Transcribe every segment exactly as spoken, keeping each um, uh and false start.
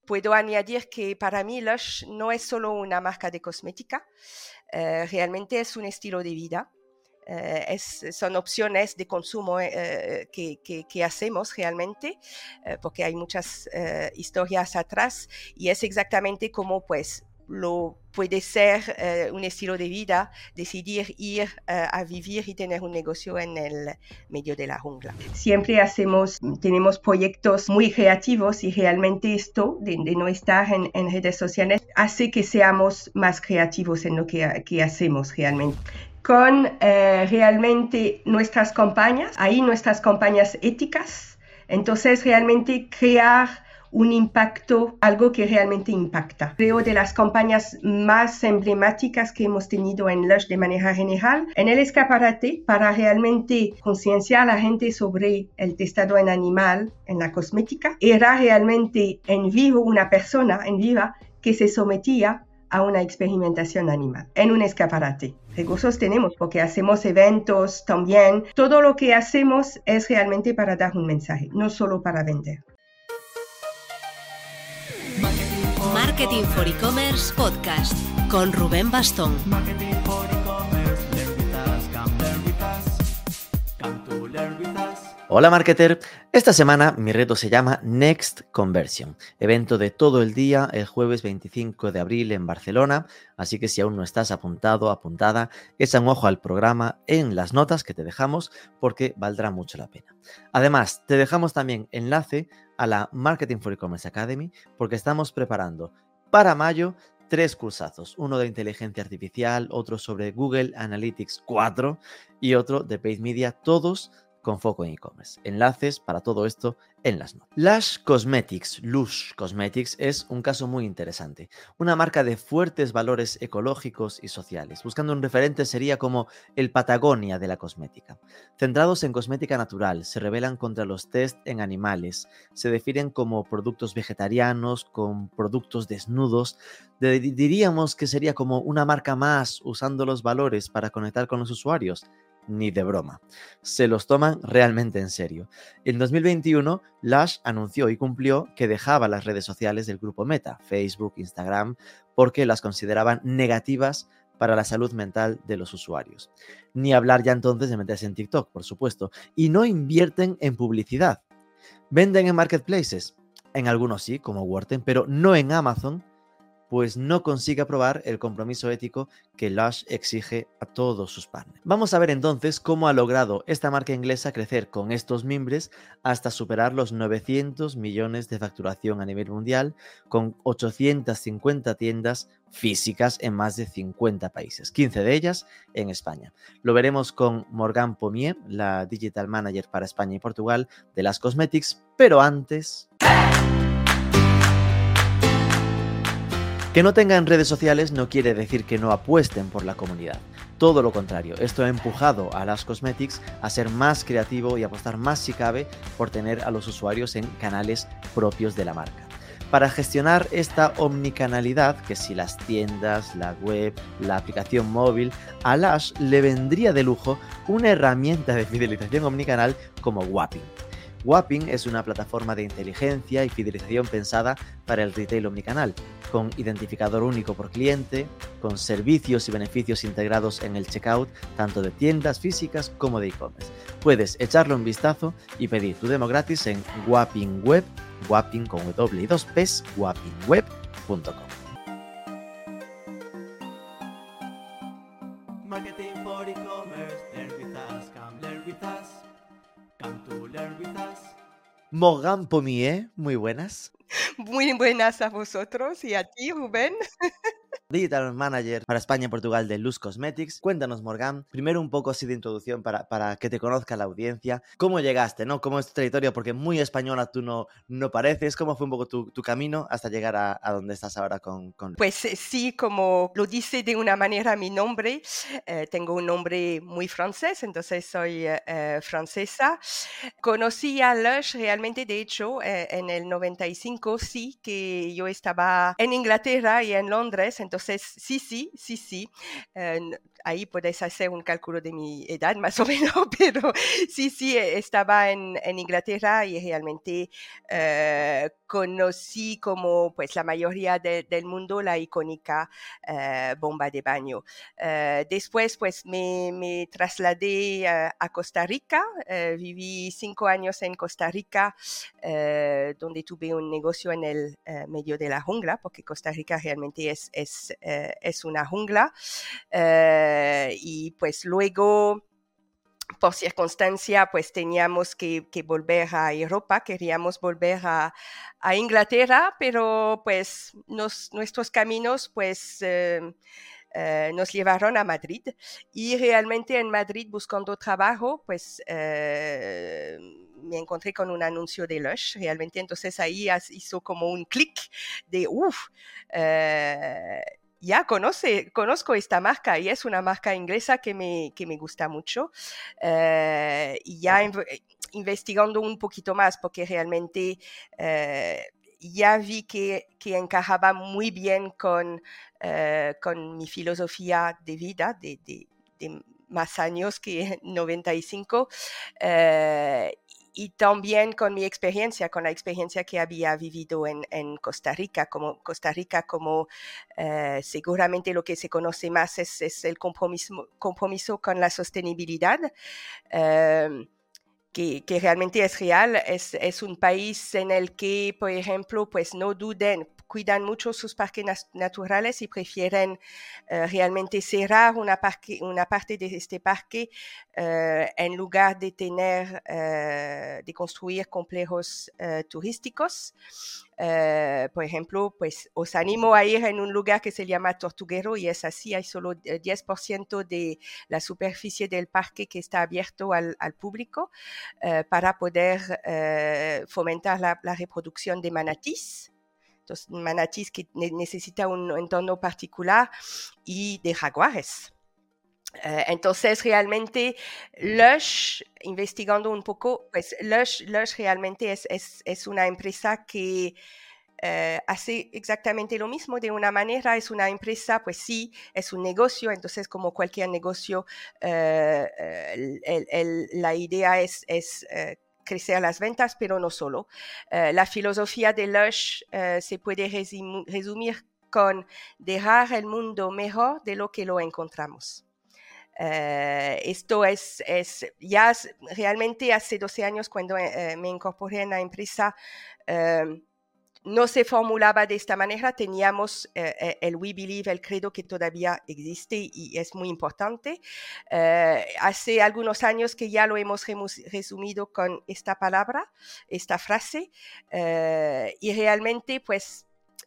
puedo añadir que para mí Lush no es solo una marca de cosmética, eh, realmente es un estilo de vida. Uh, es, son opciones de consumo uh, que, que, que hacemos realmente, uh, porque hay muchas uh, historias atrás, y es exactamente como pues lo puede ser uh, un estilo de vida, decidir ir uh, a vivir y tener un negocio en el medio de la jungla. Siempre hacemos, tenemos proyectos muy creativos, y realmente esto de, de no estar en, en redes sociales hace que seamos más creativos en lo que, que hacemos realmente. Con eh, realmente nuestras campañas, ahí nuestras campañas éticas, entonces realmente crear un impacto, algo que realmente impacta. Creo de las campañas más emblemáticas que hemos tenido en Lush de manera general, en el escaparate, para realmente concienciar a la gente sobre el testado en animal en la cosmética, era realmente en vivo una persona en viva que se sometía a una experimentación animal en un escaparate. Recursos tenemos porque hacemos eventos también. Todo lo que hacemos es realmente para dar un mensaje, no solo para vender. Marketing for E-Commerce Podcast con Rubén Bastón. Marketing for E-Commerce, learn with us, come learn with us, come to learn with us. Hola marketer, esta semana mi reto se llama Next Conversion, evento de todo el día el jueves veinticinco de abril en Barcelona, así que si aún no estás apuntado, apuntada, echa un ojo al programa en las notas que te dejamos porque valdrá mucho la pena. Además, te dejamos también enlace a la Marketing for E-Commerce Academy porque estamos preparando para mayo tres cursazos, uno de inteligencia artificial, otro sobre Google Analytics cuatro y otro de Paid Media, todos con foco en e-commerce. Enlaces para todo esto en las notas. Lush Cosmetics, Lush Cosmetics es un caso muy interesante. Una marca de fuertes valores ecológicos y sociales. Buscando un referente sería como el Patagonia de la cosmética. Centrados en cosmética natural, se rebelan contra los test en animales, se definen como productos vegetarianos, con productos desnudos. De- diríamos que sería como una marca más usando los valores para conectar con los usuarios. Ni de broma. Se los toman realmente en serio. En dos mil veintiuno, Lush anunció y cumplió que dejaba las redes sociales del grupo Meta, Facebook, Instagram, porque las consideraban negativas para la salud mental de los usuarios. Ni hablar ya entonces de meterse en TikTok, por supuesto. Y no invierten en publicidad. Venden en marketplaces. En algunos sí, como Worten, pero no en Amazon, pues no consigue aprobar el compromiso ético que Lush exige a todos sus partners. Vamos a ver entonces cómo ha logrado esta marca inglesa crecer con estos mimbres hasta superar los novecientos millones de facturación a nivel mundial, con ochocientas cincuenta tiendas físicas en más de cincuenta países, quince de ellas en España. Lo veremos con Morgane Pommier, la Digital Manager para España y Portugal de Lush Cosmetics, pero antes... Que no tengan redes sociales no quiere decir que no apuesten por la comunidad. Todo lo contrario, esto ha empujado a Lush Cosmetics a ser más creativo y apostar más si cabe por tener a los usuarios en canales propios de la marca. Para gestionar esta omnicanalidad, que si las tiendas, la web, la aplicación móvil, a Lush le vendría de lujo una herramienta de fidelización omnicanal como Wapping. Wapping es una plataforma de inteligencia y fidelización pensada para el retail omnicanal, con identificador único por cliente, con servicios y beneficios integrados en el checkout tanto de tiendas físicas como de e-commerce. Puedes echarle un vistazo y pedir tu demo gratis en Wapping Web, Wapping con W y dos P's, wapping web punto com. Marketing for E-Commerce, learn with us, come learn with us, come to learn with us. Morgane Pommier, muy buenas. Muy buenas a vosotros y a ti, Rubén. Digital Manager para España y Portugal de Lush Cosmetics. Cuéntanos, Morgane, primero un poco así de introducción para, para que te conozca la audiencia. ¿Cómo llegaste, no? ¿Cómo es tu trayectoria? Porque muy española tú no, no pareces. ¿Cómo fue un poco tu, tu camino hasta llegar a, a donde estás ahora con, con... Pues eh, sí, como lo dice de una manera mi nombre, eh, tengo un nombre muy francés, entonces soy eh, eh, francesa. Conocí a Lush realmente, de hecho, eh, en el noventa y cinco, sí, que yo estaba en Inglaterra y en Londres, entonces sí, sí, sí, sí. Eh, ahí puedes hacer un cálculo de mi edad más o menos, pero sí, sí, estaba en, en Inglaterra y realmente eh, conocí como pues la mayoría de, del mundo la icónica eh, bomba de baño. Eh, después pues me, me trasladé uh, a Costa Rica, eh, viví cinco años en Costa Rica, eh, donde tuve un negocio en el eh, medio de la jungla, porque Costa Rica realmente es, es, eh, es una jungla. Eh, y pues luego, por circunstancia, pues teníamos que, que volver a Europa, queríamos volver a, a Inglaterra, pero pues nos, nuestros caminos pues eh, eh, nos llevaron a Madrid. Y realmente en Madrid, buscando trabajo, pues eh, me encontré con un anuncio de Lush, realmente. Entonces ahí hizo como un clic de, uff, eh, ya conoce, conozco esta marca y es una marca inglesa que me, que me gusta mucho. Eh, y ya in, investigando un poquito más, porque realmente eh, ya vi que, que encajaba muy bien con, eh, con mi filosofía de vida, de, de, de más años que noventa y cinco. Eh, y también con mi experiencia, con la experiencia que había vivido en, en Costa Rica. Como Costa Rica, como eh, seguramente lo que se conoce más es, es el compromiso, compromiso con la sostenibilidad, eh, que, que realmente es real. Es, es un país en el que, por ejemplo, pues no duden, cuidan mucho sus parques naturales y prefieren uh, realmente cerrar una, parque, una parte de este parque uh, en lugar de tener, uh, de construir complejos uh, turísticos. Uh, por ejemplo, pues os animo a ir en un lugar que se llama Tortuguero y es así, hay solo diez por ciento de la superficie del parque que está abierto al, al público uh, para poder uh, fomentar la, la reproducción de manatís. Entonces, manatís que ne- necesita un entorno particular y de jaguares. Uh, entonces, realmente, Lush, investigando un poco, pues Lush, Lush realmente es, es, es una empresa que uh, hace exactamente lo mismo de una manera. Es una empresa, pues sí, es un negocio, entonces como cualquier negocio, uh, uh, el, el, la idea es, es uh, crecer las ventas, pero no solo. Uh, la filosofía de Lush uh, se puede resum- resumir con dejar el mundo mejor de lo que lo encontramos. Uh, esto es, es ya realmente hace doce años cuando uh, me incorporé en la empresa, uh, no se formulaba de esta manera. Teníamos uh, el We Believe, el credo que todavía existe y es muy importante. Uh, hace algunos años que ya lo hemos resumido con esta palabra, esta frase, uh, y realmente pues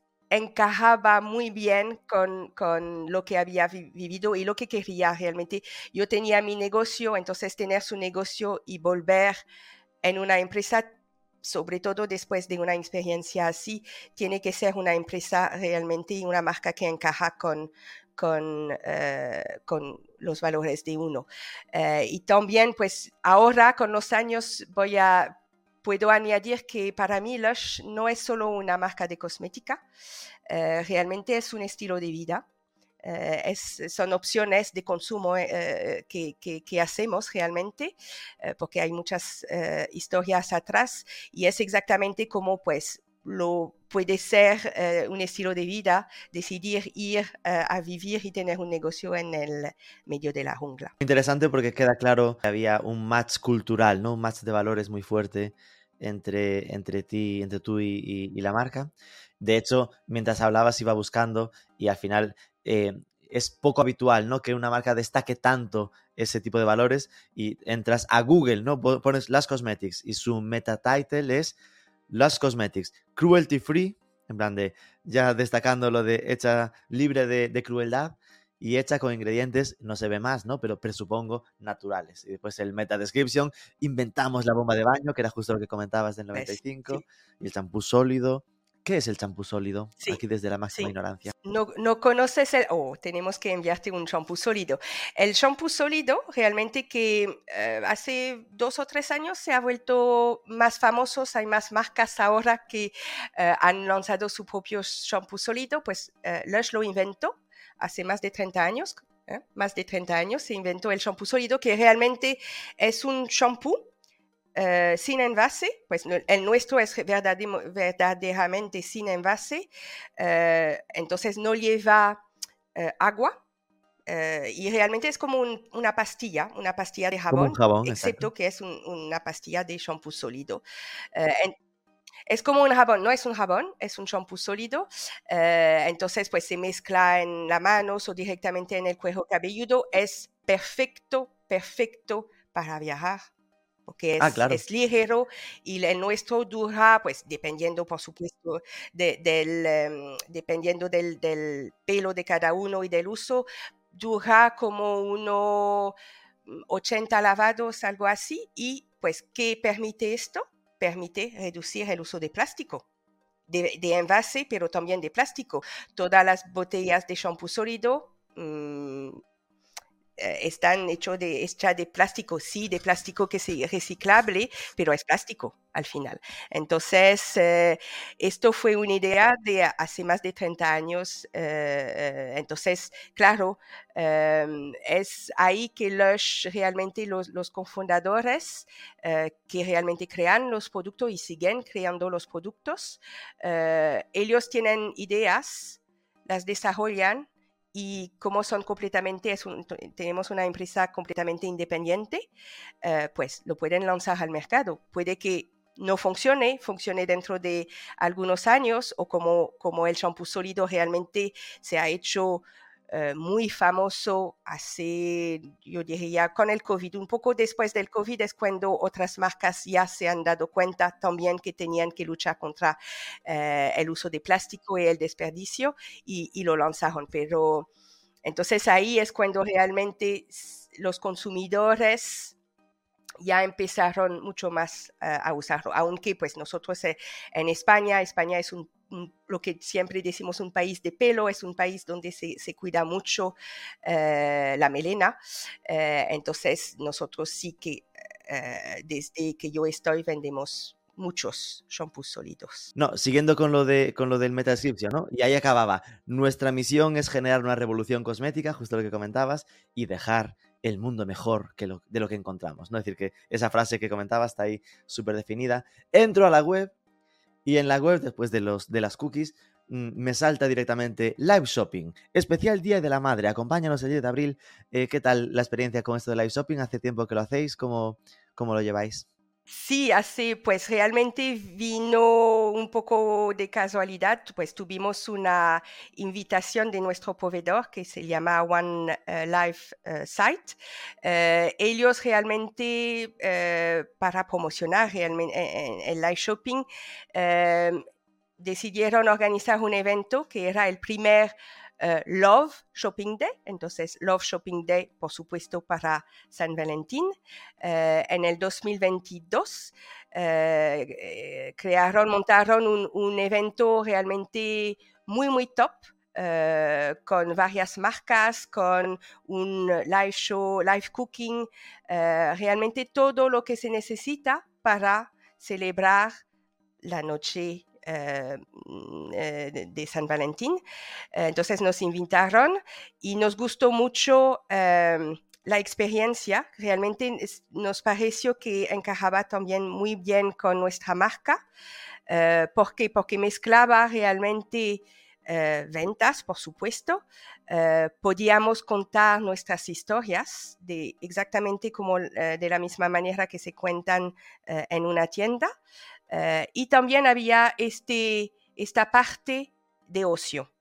encajaba muy bien con, con lo que había vi- vivido y lo que quería realmente. Yo tenía mi negocio, entonces tener su negocio y volver en una empresa, sobre todo después de una experiencia así, tiene que ser una empresa realmente y una marca que encaja con, con, uh, con los valores de uno. Uh, y también, pues ahora con los años voy a... Puedo añadir que para mí Lush no es solo una marca de cosmética, uh, realmente es un estilo de vida. Uh, es, son opciones de consumo uh, que, que, que hacemos realmente, uh, porque hay muchas uh, historias atrás y es exactamente como pues lo puede ser uh, un estilo de vida, decidir ir uh, a vivir y tener un negocio en el medio de la jungla. Interesante porque queda claro que había un match cultural, ¿no? Un match de valores muy fuerte entre, entre ti, entre tú y, y, y la marca. De hecho, mientras hablabas iba buscando y al final eh, es poco habitual, ¿no? Que una marca destaque tanto ese tipo de valores y entras a Google, ¿no? Pones Lush Cosmetics y su meta title es Lush Cosmetics, cruelty free, en plan de ya destacando lo de hecha libre de, de crueldad y hecha con ingredientes, no se ve más, ¿no? Pero presupongo naturales. Y después el meta description, inventamos la bomba de baño, que era justo lo que comentabas del noventa y cinco, Sí. y el champú sólido. ¿Qué es el champú sólido? Sí. Aquí desde la máxima Sí. ignorancia. No, no conoces el... Oh, tenemos que enviarte un champú sólido. El champú sólido realmente que uh, hace dos o tres años se ha vuelto más famoso. Hay más marcas ahora que uh, han lanzado su propio champú sólido. Pues uh, Lush lo inventó hace más de treinta años. ¿eh? Más de treinta años, se inventó el shampoo sólido, que realmente es un shampoo uh, sin envase. Pues el nuestro es verdaderamente sin envase, uh, entonces no lleva uh, agua. Uh, y realmente es como un, una pastilla, una pastilla de Como un jabón, jabón, excepto exacto. que es un, una pastilla de shampoo sólido. Uh, en, es como un jabón, no es un jabón, es un shampoo sólido. Uh, entonces, pues se mezcla en las manos o directamente en el cuero cabelludo. Es perfecto, perfecto para viajar, porque Ah, es, claro. es ligero y el nuestro dura, pues dependiendo, por supuesto, de, del, um, dependiendo del, del pelo de cada uno y del uso, dura como unos ochenta lavados, algo así. Y pues, ¿qué permite esto? Permite reducir el uso de plástico, de, de envase, pero también de plástico. Todas las botellas de shampoo sólido mmm, están hechas de, hecha de plástico, sí, de plástico que es reciclable, pero es plástico al final. Entonces, eh, esto fue una idea de hace más de treinta años. Eh, entonces, claro, eh, es ahí que los, realmente los, los cofundadores eh, que realmente crean los productos y siguen creando los productos, eh, ellos tienen ideas, las desarrollan, y como son completamente, es un, tenemos una empresa completamente independiente, eh, pues lo pueden lanzar al mercado. Puede que no funcione, funcione dentro de algunos años, o como, como el shampoo sólido realmente se ha hecho uh, muy famoso hace, yo diría, con el COVID. Un poco después del COVID es cuando otras marcas ya se han dado cuenta también que tenían que luchar contra uh, el uso de plástico y el desperdicio, y, y lo lanzaron. Pero entonces ahí es cuando realmente los consumidores ya empezaron mucho más uh, a usarlo, aunque pues nosotros eh, en España, España es un, un, lo que siempre decimos, un país de pelo, es un país donde se, se cuida mucho uh, la melena, uh, entonces nosotros sí que uh, desde que yo estoy vendemos muchos shampoos sólidos. No, siguiendo con lo, de, con lo del metascriptio, ¿no? Y ahí acababa. Nuestra misión es generar una revolución cosmética, justo lo que comentabas, y dejar el mundo mejor que lo, de lo que encontramos, ¿no? Es decir, que esa frase que comentabas está ahí súper definida. Entro a la web y en la web, después de, los, de las cookies, mmm, me salta directamente Live Shopping, especial Día de la Madre. Acompáñanos el diez de abril. Eh, ¿Qué tal la experiencia con esto de Live Shopping? ¿Hace tiempo que lo hacéis? ¿Cómo, cómo lo lleváis? Sí, así pues realmente vino un poco de casualidad, pues tuvimos una invitación de nuestro proveedor que se llama One uh, Life uh, Site. Uh, ellos realmente uh, para promocionar realmente eh, el live shopping uh, decidieron organizar un evento que era el primer Uh, Love Shopping Day, entonces Love Shopping Day, por supuesto, para San Valentín. Uh, en el dos mil veintidós uh, crearon, montaron un, un evento realmente muy, muy top, uh, con varias marcas, con un live show, live cooking, uh, realmente todo lo que se necesita para celebrar la noche Uh, uh, de, de San Valentín. Uh, entonces nos invitaron y nos gustó mucho uh, la experiencia. Realmente nos pareció que encajaba también muy bien con nuestra marca. Uh, ¿Por qué? Porque mezclaba realmente uh, ventas, por supuesto. Uh, podíamos contar nuestras historias de exactamente como uh, de la misma manera que se cuentan uh, en una tienda. Uh, y también había este, esta parte de ocio,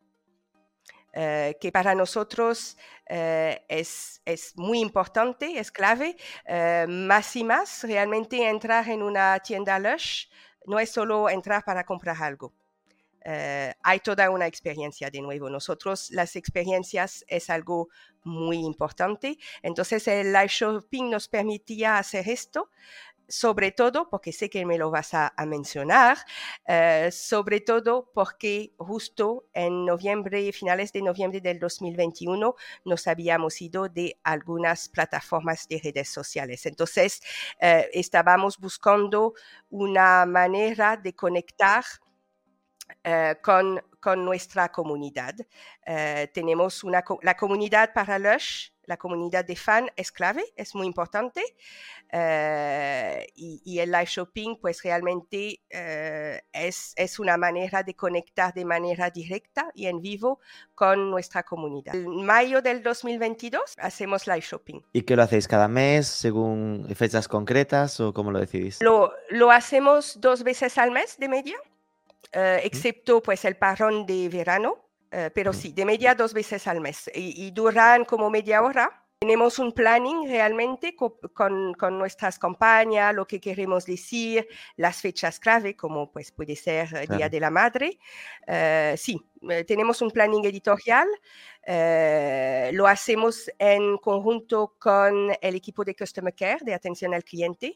uh, que para nosotros uh, es, es muy importante, es clave. Uh, más y más, realmente entrar en una tienda Lush no es solo entrar para comprar algo. Uh, hay toda una experiencia de nuevo. Nosotros las experiencias es algo muy importante. Entonces el live shopping nos permitía hacer esto, sobre todo porque sé que me lo vas a, a mencionar, uh, sobre todo porque justo en noviembre, finales de noviembre del dos mil veintiuno, nos habíamos ido de algunas plataformas de redes sociales. Entonces, uh, estábamos buscando una manera de conectar Uh, con, con nuestra comunidad. Uh, tenemos una, la comunidad para Lush, la comunidad de fan es clave, es muy importante. Uh, y, y el live shopping pues realmente uh, es, es una manera de conectar de manera directa y en vivo con nuestra comunidad. En mayo del dos mil veintidós hacemos live shopping. ¿Y qué lo hacéis cada mes según fechas concretas o cómo lo decidís? Lo, lo hacemos dos veces al mes de media, uh, excepto pues el parón de verano. Uh, pero sí, de media dos veces al mes y, y duran como media hora. Tenemos un planning realmente con, con, con nuestras campañas, lo que queremos decir, las fechas clave, como pues puede ser el claro. Día de la Madre. Uh, sí, uh, tenemos un planning editorial, uh, lo hacemos en conjunto con el equipo de Customer Care, de atención al cliente.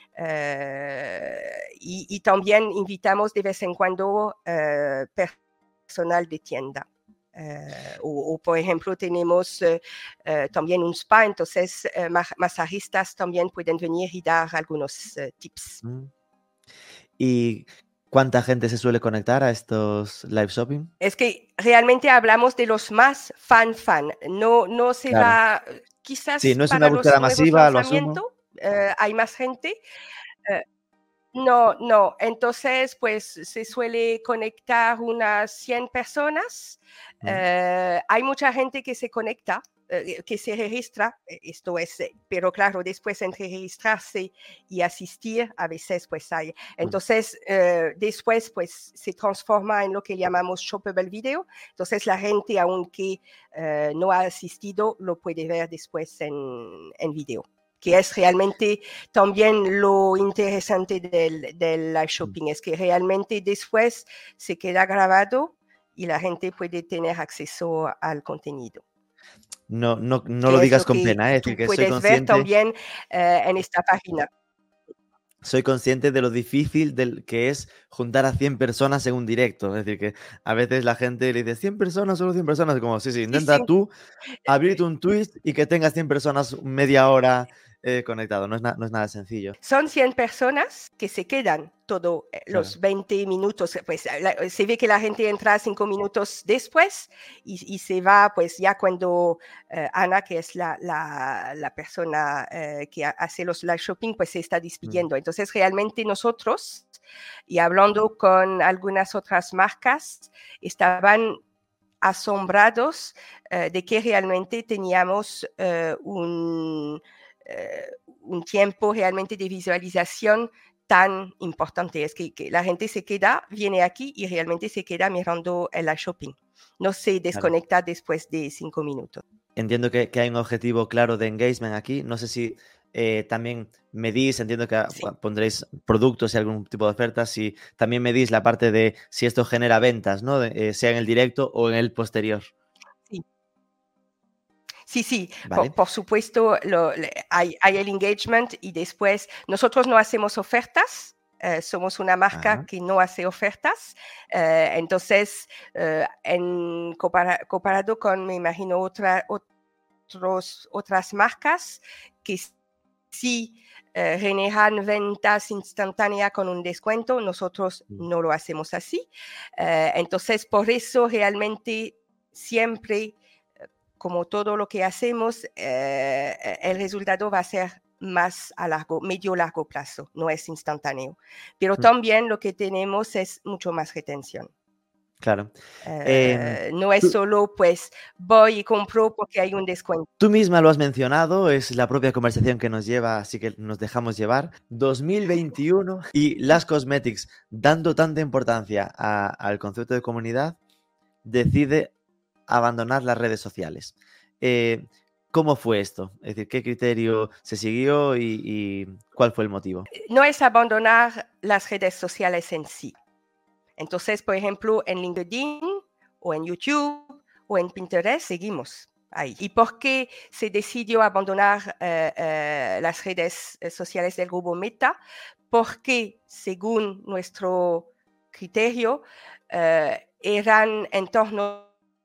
Uh, y, y también invitamos de vez en cuando uh, personal de tienda. Uh, o, o, por ejemplo, tenemos uh, uh, también un spa, entonces uh, masajistas también pueden venir y dar algunos uh, tips. ¿Y cuánta gente se suele conectar a estos live shopping? Es que realmente hablamos de los más fan fan, no, no se claro. va, quizás sí, no es para una búsqueda los masiva, nuevos lanzamientos uh, hay más gente. Uh, No, no. Entonces, pues se suele conectar unas cien personas. Mm. Uh, hay mucha gente que se conecta, uh, que se registra. Esto es, pero claro, después entre registrarse y asistir, a veces pues hay. Entonces, uh, después pues se transforma en lo que llamamos shoppable video. Entonces, la gente, aunque uh, no ha asistido, lo puede ver después en, en video. Que es realmente también lo interesante del, del live shopping, es que realmente después se queda grabado y la gente puede tener acceso al contenido. No, no, no lo digas con pena, es decir, que puedes soy consciente... ver también uh, en esta página. Soy consciente de lo difícil del que es juntar a cien personas en un directo. Es decir, que a veces la gente le dice cien personas, solo cien personas. Como, sí, sí, intenta sí, sí. tú abrirte un tweet y que tengas cien personas media hora eh, conectado. No es, no es nada sencillo. Son cien personas que se quedan todos los claro. veinte minutos. Pues la, se ve que la gente entra cinco minutos después y, y se va pues ya cuando uh, Ana, que es la, la, la persona uh, que hace los live shopping, pues se está despidiendo. Mm. Entonces realmente nosotros, y hablando con algunas otras marcas, estaban asombrados uh, de que realmente teníamos uh, un... Uh, un tiempo realmente de visualización tan importante. Es que, que la gente se queda, viene aquí y realmente se queda mirando el live shopping. No se desconecta claro. después de cinco minutos. Entiendo que, que hay un objetivo claro de engagement aquí. No sé si eh, también medís, entiendo que sí. pondréis productos y algún tipo de ofertas, si también medís la parte de si esto genera ventas, ¿no? De, eh, sea en el directo o en el posterior. Sí. Sí, sí, vale. por, por supuesto lo, hay, hay el engagement y después nosotros no hacemos ofertas, uh, somos una marca Ajá. que no hace ofertas, uh, entonces uh, en compara, comparado con, me imagino, otra, otros, otras marcas que sí uh, generan ventas instantáneas con un descuento, nosotros mm. no lo hacemos así, uh, entonces por eso realmente siempre... como todo lo que hacemos, eh, el resultado va a ser más a largo, medio largo plazo, no es instantáneo. Pero mm. también lo que tenemos es mucho más retención. Claro. Eh, eh, no es tú, solo, pues, voy y compro porque hay un descuento. Tú misma lo has mencionado, es la propia conversación que nos lleva, así que nos dejamos llevar. dos mil veintiuno y Lush Cosmetics, dando tanta importancia a, al concepto de comunidad, decide abandonar las redes sociales. Eh, ¿Cómo fue esto? Es decir, ¿qué criterio se siguió y, y cuál fue el motivo? No es abandonar las redes sociales en sí. Entonces, por ejemplo, en LinkedIn o en YouTube o en Pinterest seguimos ahí. ¿Y por qué se decidió abandonar eh, eh, las redes sociales del grupo Meta? Porque, según nuestro criterio, eh, eran entornos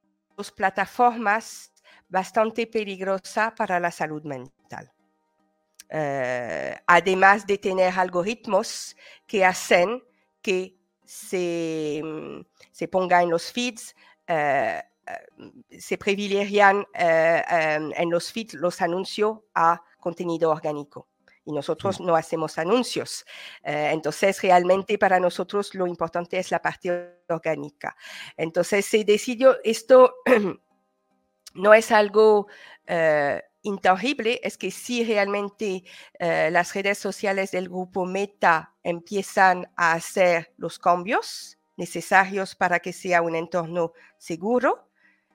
plataformas bastante peligrosas para la salud mental. Uh, además de tener algoritmos que hacen que se, se ponga en los feeds, uh, se privilegian uh, um, en los feeds los anuncios a contenido orgánico. Y nosotros no hacemos anuncios. Eh, entonces, realmente para nosotros lo importante es la parte orgánica. Entonces, se decidió, esto no es algo uh, intangible, es que si realmente uh, las redes sociales del grupo Meta empiezan a hacer los cambios necesarios para que sea un entorno seguro,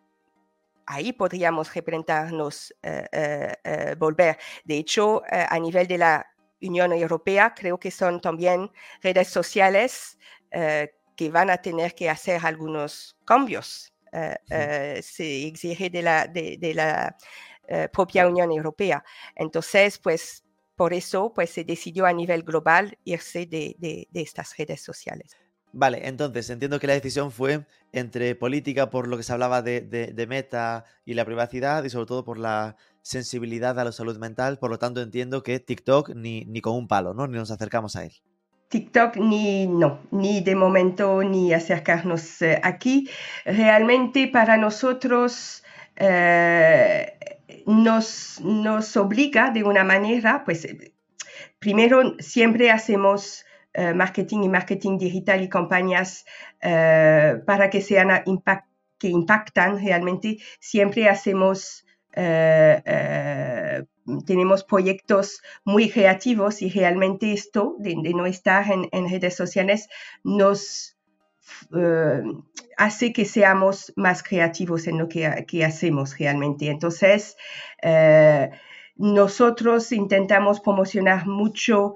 ahí podríamos replantearnos uh, uh, uh, volver. De hecho, uh, a nivel de la Unión Europea, creo que son también redes sociales uh, que van a tener que hacer algunos cambios. Uh, uh, se exige de la, de, de la uh, propia Unión Europea. Entonces, pues, por eso pues, se decidió a nivel global irse de, de, de estas redes sociales. Vale, entonces entiendo que la decisión fue entre política por lo que se hablaba de, de, de Meta y la privacidad y sobre todo por la sensibilidad a la salud mental, por lo tanto entiendo que TikTok ni, ni con un palo, ¿no? Ni nos acercamos a él. TikTok ni no, ni de momento ni acercarnos eh, aquí. Realmente para nosotros eh, nos, nos obliga de una manera, pues primero siempre hacemos Uh, marketing y marketing digital y campañas uh, para que sean impact, que impactan realmente. Siempre hacemos, uh, uh, tenemos proyectos muy creativos y realmente esto de, de no estar en, en redes sociales nos uh, hace que seamos más creativos en lo que, que hacemos realmente. Entonces, uh, nosotros intentamos promocionar mucho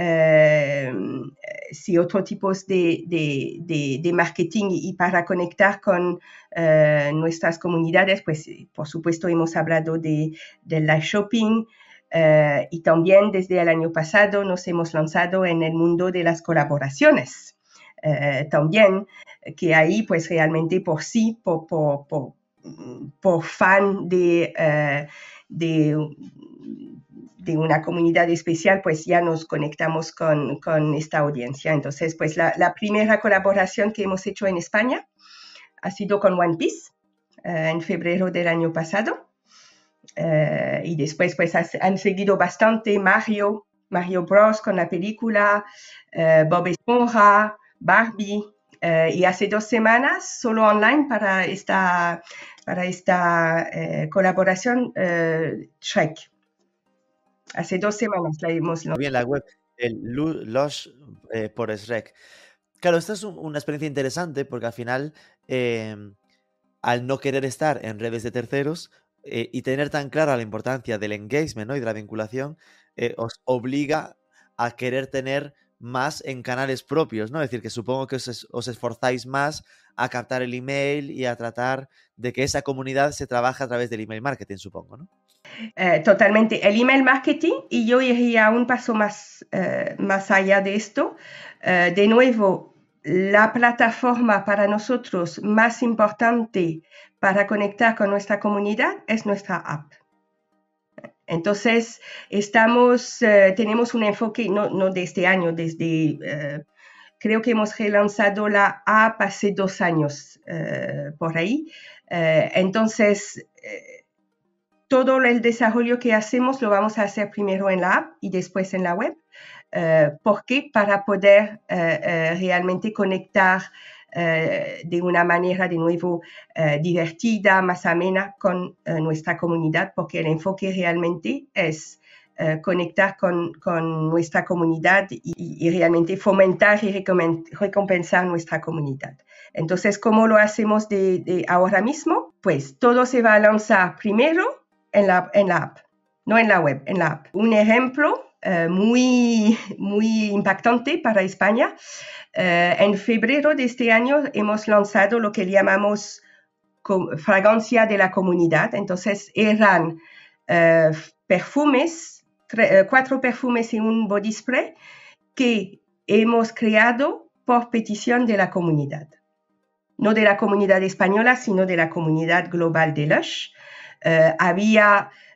Uh, sí, otros tipos de, de, de, de marketing y para conectar con uh, nuestras comunidades, pues por supuesto hemos hablado de, de live shopping uh, y también desde el año pasado nos hemos lanzado en el mundo de las colaboraciones. Uh, también que ahí pues realmente por sí, por, por, por, por fan de... Uh, de de una comunidad especial, pues ya nos conectamos con, con esta audiencia. Entonces, pues la, la primera colaboración que hemos hecho en España ha sido con One Piece uh, en febrero del año pasado. Uh, y después, pues han seguido bastante Mario, Mario Bros. Con la película, uh, Bob Esponja, Barbie. Uh, y hace dos semanas, solo online para esta, para esta uh, colaboración, uh, Shrek. Hace dos semanas la hemos lanzado. Bien, la web, el Lush eh, por Shrek. Claro, esta es un, una experiencia interesante porque al final, eh, al no querer estar en redes de terceros eh, y tener tan clara la importancia del engagement, ¿no? Y de la vinculación, eh, os obliga a querer tener más en canales propios, ¿no? Es decir, que supongo que os, os esforzáis más a captar el email y a tratar de que esa comunidad se trabaje a través del email marketing, supongo, ¿no? Uh, totalmente. El email marketing, y yo iría un paso más, uh, más allá de esto. Uh, de nuevo, la plataforma para nosotros más importante para conectar con nuestra comunidad es nuestra app. Entonces, estamos, uh, tenemos un enfoque, no, no de este año, desde, uh, creo que hemos relanzado la app hace dos años, uh, por ahí. Uh, entonces, uh, todo el desarrollo que hacemos lo vamos a hacer primero en la app y después en la web. Uh, ¿Por qué? Para poder uh, uh, realmente conectar uh, de una manera de nuevo uh, divertida, más amena con uh, nuestra comunidad, porque el enfoque realmente es uh, conectar con, con nuestra comunidad y, y realmente fomentar y recompensar nuestra comunidad. Entonces, ¿cómo lo hacemos de, de ahora mismo? Pues todo se va a lanzar primero En la, en la app, no en la web, en la app. Un ejemplo uh, muy, muy impactante para España. Uh, en febrero de este año hemos lanzado lo que llamamos fragancia de la comunidad. Entonces eran uh, perfumes, tre, uh, cuatro perfumes y un body spray que hemos creado por petición de la comunidad. No de la comunidad española, sino de la comunidad global de Lush. Uh, había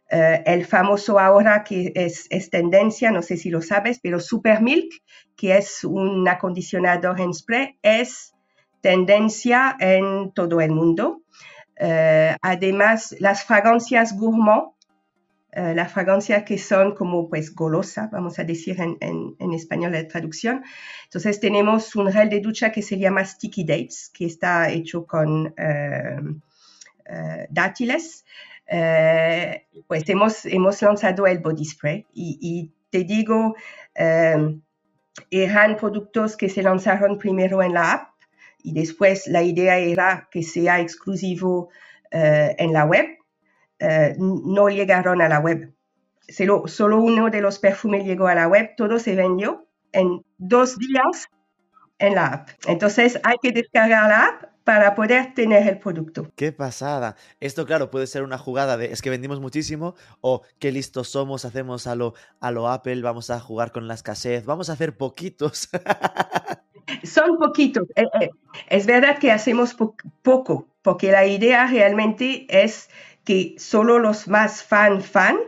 Uh, el famoso ahora que es, es tendencia, no sé si lo sabes, pero Super Milk, que es un acondicionador en spray, es tendencia en todo el mundo. Uh, además, las fragancias gourmand, uh, las fragancias que son como pues golosa, vamos a decir en, en, en español la traducción. Entonces tenemos un gel de ducha que se llama Sticky Dates, que está hecho con uh, uh, dátiles. Uh, pues hemos, hemos lanzado el body spray y, y te digo, uh, eran productos que se lanzaron primero en la app y después la idea era que sea exclusivo uh, en la web. Uh, no llegaron a la web. Solo, solo uno de los perfumes llegó a la web, todo se vendió en dos días en la app. Entonces hay que descargar la app para poder tener el producto. ¡Qué pasada! Esto, claro, puede ser una jugada de es que vendimos muchísimo o qué listos somos, hacemos a lo, a lo Apple, vamos a jugar con la escasez, vamos a hacer poquitos. Son poquitos. Eh, eh, es verdad que hacemos po- poco, porque la idea realmente es que solo los más fan, fan,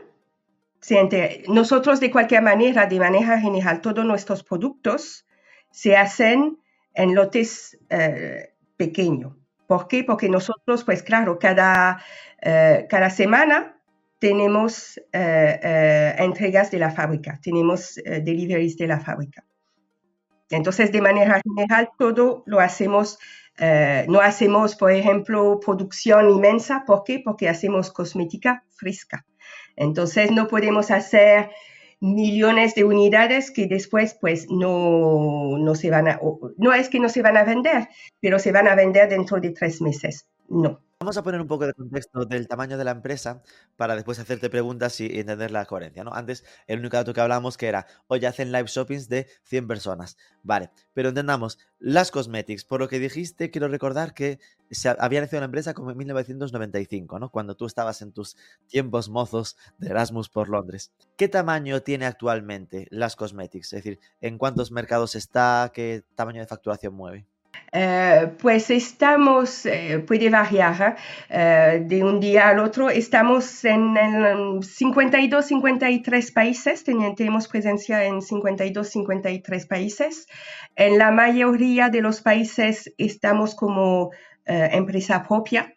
se enter- nosotros de cualquier manera, de manera general, todos nuestros productos se hacen en lotes eh, pequeños. ¿Por qué? Porque nosotros, pues claro, cada, eh, cada semana tenemos eh, eh, entregas de la fábrica, tenemos eh, deliveries de la fábrica. Entonces, de manera general, todo lo hacemos, eh, no hacemos, por ejemplo, producción inmensa. ¿Por qué? Porque hacemos cosmética fresca. Entonces, no podemos hacer millones de unidades que después, pues, no, no se van a, no es que no se van a vender, pero se van a vender dentro de tres meses. No. Vamos a poner un poco de contexto del tamaño de la empresa para después hacerte preguntas y entender la coherencia, ¿no? Antes, el único dato que hablamos que era, oye, hacen live shoppings de cien personas. Vale, pero entendamos, Las Cosmetics, por lo que dijiste, quiero recordar que se había nacido la empresa como en mil novecientos noventa y cinco, ¿no? Cuando tú estabas en tus tiempos mozos de Erasmus por Londres. ¿Qué tamaño tiene actualmente Las Cosmetics? Es decir, ¿en cuántos mercados está? ¿Qué tamaño de facturación mueve? Uh, pues estamos, uh, puede variar uh, de un día al otro, estamos en, en cincuenta y dos, cincuenta y tres países, tenemos presencia en cincuenta y dos, cincuenta y tres países. En la mayoría de los países estamos como uh, empresa propia,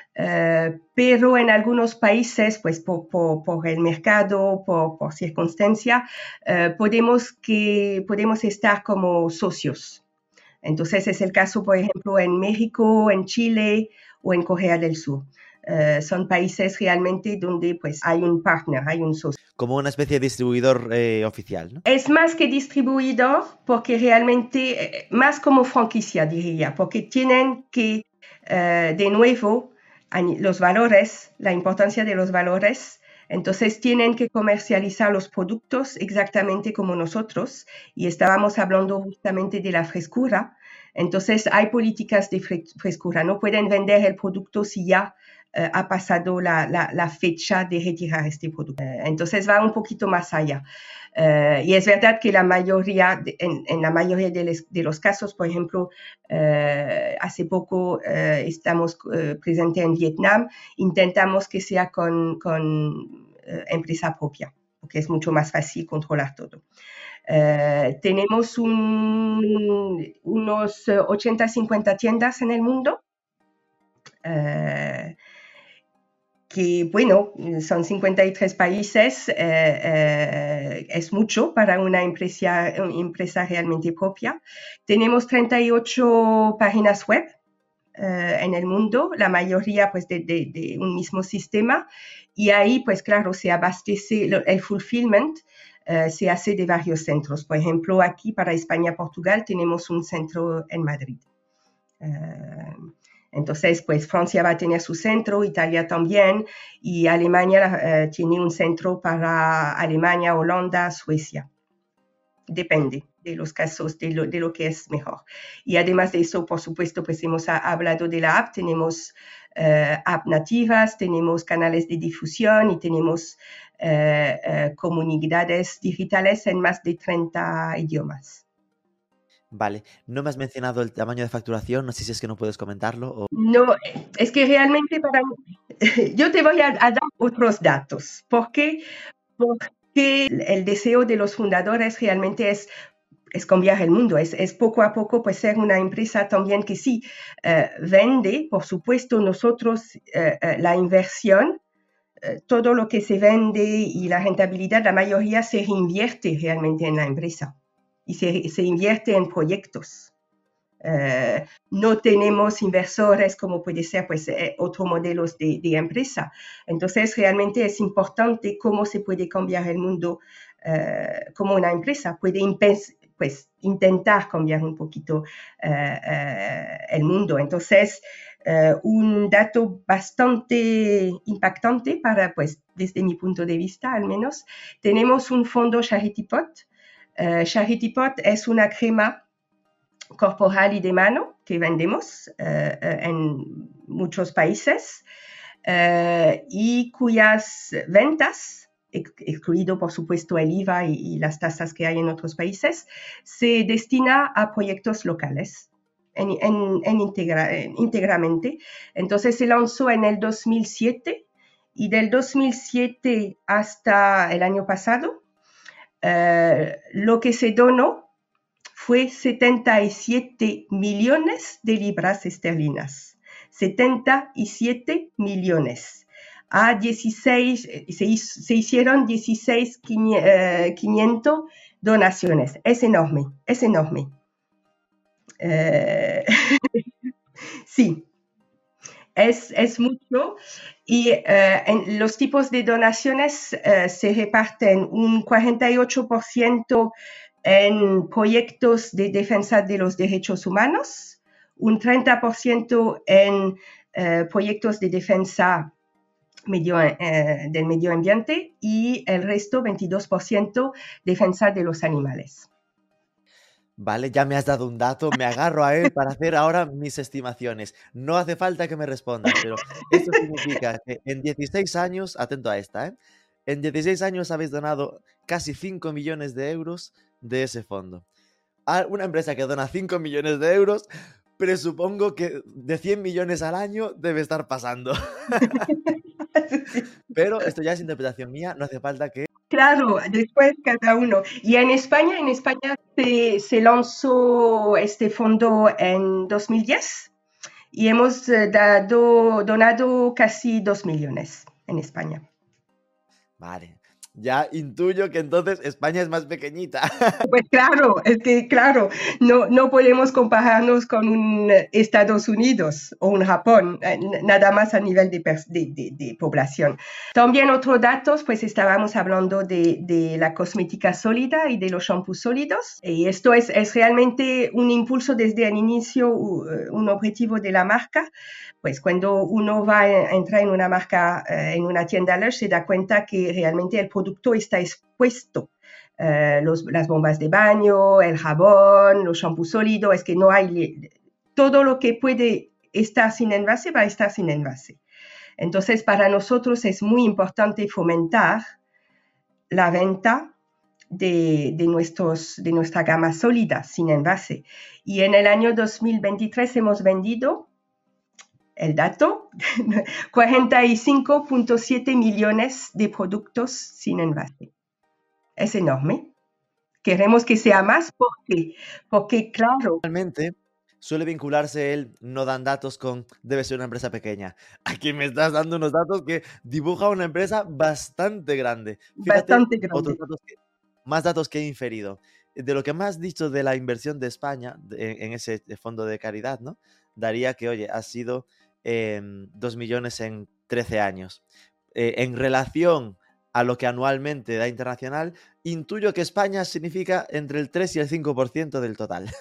uh, pero en algunos países, pues por, por, por el mercado, por, por circunstancia, uh, podemos, que, podemos estar como socios. Entonces es el caso, por ejemplo, en México, en Chile o en Corea del Sur. Uh, son países realmente donde pues, hay un partner, hay un socio. Como una especie de distribuidor eh, oficial, ¿no? Es más que distribuidor porque realmente, eh, más como franquicia diría, porque tienen que, uh, de nuevo, los valores, la importancia de los valores. Entonces tienen que comercializar los productos exactamente como nosotros y estábamos hablando justamente de la frescura. Entonces hay políticas de frescura, no pueden vender el producto si ya uh, ha pasado la, la, la fecha de retirar este producto. Uh, entonces va un poquito más allá. Uh, y es verdad que la mayoría, de, en, en la mayoría de, les, de los casos, por ejemplo, uh, hace poco uh, estamos uh, presentes en Vietnam, intentamos que sea con, con uh, empresa propia, porque es mucho más fácil controlar todo. Uh, tenemos un, unos ochenta, cincuenta tiendas en el mundo. Uh, que bueno, son cincuenta y tres países, eh, eh, es mucho para una empresa, una empresa realmente propia. Tenemos treinta y ocho páginas web eh, en el mundo, la mayoría pues de, de, de un mismo sistema, y ahí pues claro, se abastece, el fulfillment eh, se hace de varios centros. Por ejemplo, aquí para España, Portugal, tenemos un centro en Madrid. Eh, Entonces, pues Francia va a tener su centro, Italia también, y Alemania uh, tiene un centro para Alemania, Holanda, Suecia. Depende de los casos, de lo, de lo que es mejor. Y además de eso, por supuesto, pues hemos hablado de la app, tenemos uh, app nativas, tenemos canales de difusión y tenemos uh, uh, comunidades digitales en más de treinta idiomas. Vale, no me has mencionado el tamaño de facturación, no sé si es que no puedes comentarlo. O... No, es que realmente para, yo te voy a, a dar otros datos. ¿Por qué? Porque el deseo de los fundadores realmente es, es cambiar el mundo, es, es poco a poco pues ser una empresa también que sí eh, vende, por supuesto nosotros eh, eh, la inversión, eh, todo lo que se vende y la rentabilidad, la mayoría se reinvierte realmente en la empresa y se, se invierte en proyectos. Uh, no tenemos inversores como puede ser pues, eh, otros modelos de, de empresa. Entonces, realmente es importante cómo se puede cambiar el mundo uh, como una empresa. Puede pues, intentar cambiar un poquito uh, uh, el mundo. Entonces, uh, un dato bastante impactante para, pues, desde mi punto de vista al menos, tenemos un fondo Charity Pot. Uh, Charity Pot es una crema corporal y de mano que vendemos uh, uh, en muchos países uh, y cuyas ventas, excluido por supuesto el I V A y, y las tasas que hay en otros países, se destina a proyectos locales en, en, en integra, en, íntegramente. Entonces se lanzó en el dos mil siete y del dos mil siete hasta el año pasado uh, lo que se donó fue setenta y siete millones de libras esterlinas. setenta y siete millones. A dieciséis, se, hizo, se hicieron dieciséis mil quinientas donaciones. Es enorme, es enorme. Uh, sí, es, es mucho. Y uh, en los tipos de donaciones uh, se reparten un cuarenta y ocho por ciento en proyectos de defensa de los derechos humanos, un treinta por ciento en uh, proyectos de defensa medio, uh, del medio ambiente y el resto, veintidós por ciento, defensa de los animales. Vale, ya me has dado un dato, me agarro a él para hacer ahora mis estimaciones. No hace falta que me respondas, pero esto significa que en dieciséis años, atento a esta, ¿eh? En dieciséis años habéis donado casi cinco millones de euros de ese fondo. A una empresa que dona cinco millones de euros, presupongo que de cien millones al año debe estar pasando. Pero esto ya es interpretación mía, no hace falta que... Claro, después cada uno. Y en España, en España se, se lanzó este fondo en dos mil diez y hemos dado, donado casi dos millones en España. Vale. Ya intuyo que entonces España es más pequeñita. Pues claro, es que claro, no, no podemos compararnos con un Estados Unidos o un Japón, nada más a nivel de, de, de, de población. También otros datos, pues estábamos hablando de, de la cosmética sólida y de los shampoos sólidos. Y esto es, es realmente un impulso desde el inicio, un objetivo de la marca. Pues cuando uno va a entrar en una marca, en una tienda Lush, se da cuenta que realmente el producto está expuesto. Uh, los, las bombas de baño, el jabón, los shampoos sólidos, es que no hay... Todo lo que puede estar sin envase va a estar sin envase. Entonces, para nosotros es muy importante fomentar la venta de, de, nuestros, de nuestra gama sólida sin envase. Y en el año dos mil veintitrés hemos vendido el dato, cuarenta y cinco punto siete millones de productos sin envase. Es enorme. Queremos que sea más porque, porque claro... Realmente suele vincularse el no dan datos con debe ser una empresa pequeña. Aquí me estás dando unos datos que dibuja una empresa bastante grande. Fíjate, bastante grande. Otros datos que, más datos que he inferido. De lo que me has dicho de la inversión de España de, en ese fondo de caridad, ¿no? Daría que, oye, ha sido... Eh, dos millones en trece años. Eh, en relación a lo que anualmente da internacional, intuyo que España significa entre el tres y el cinco por ciento del total.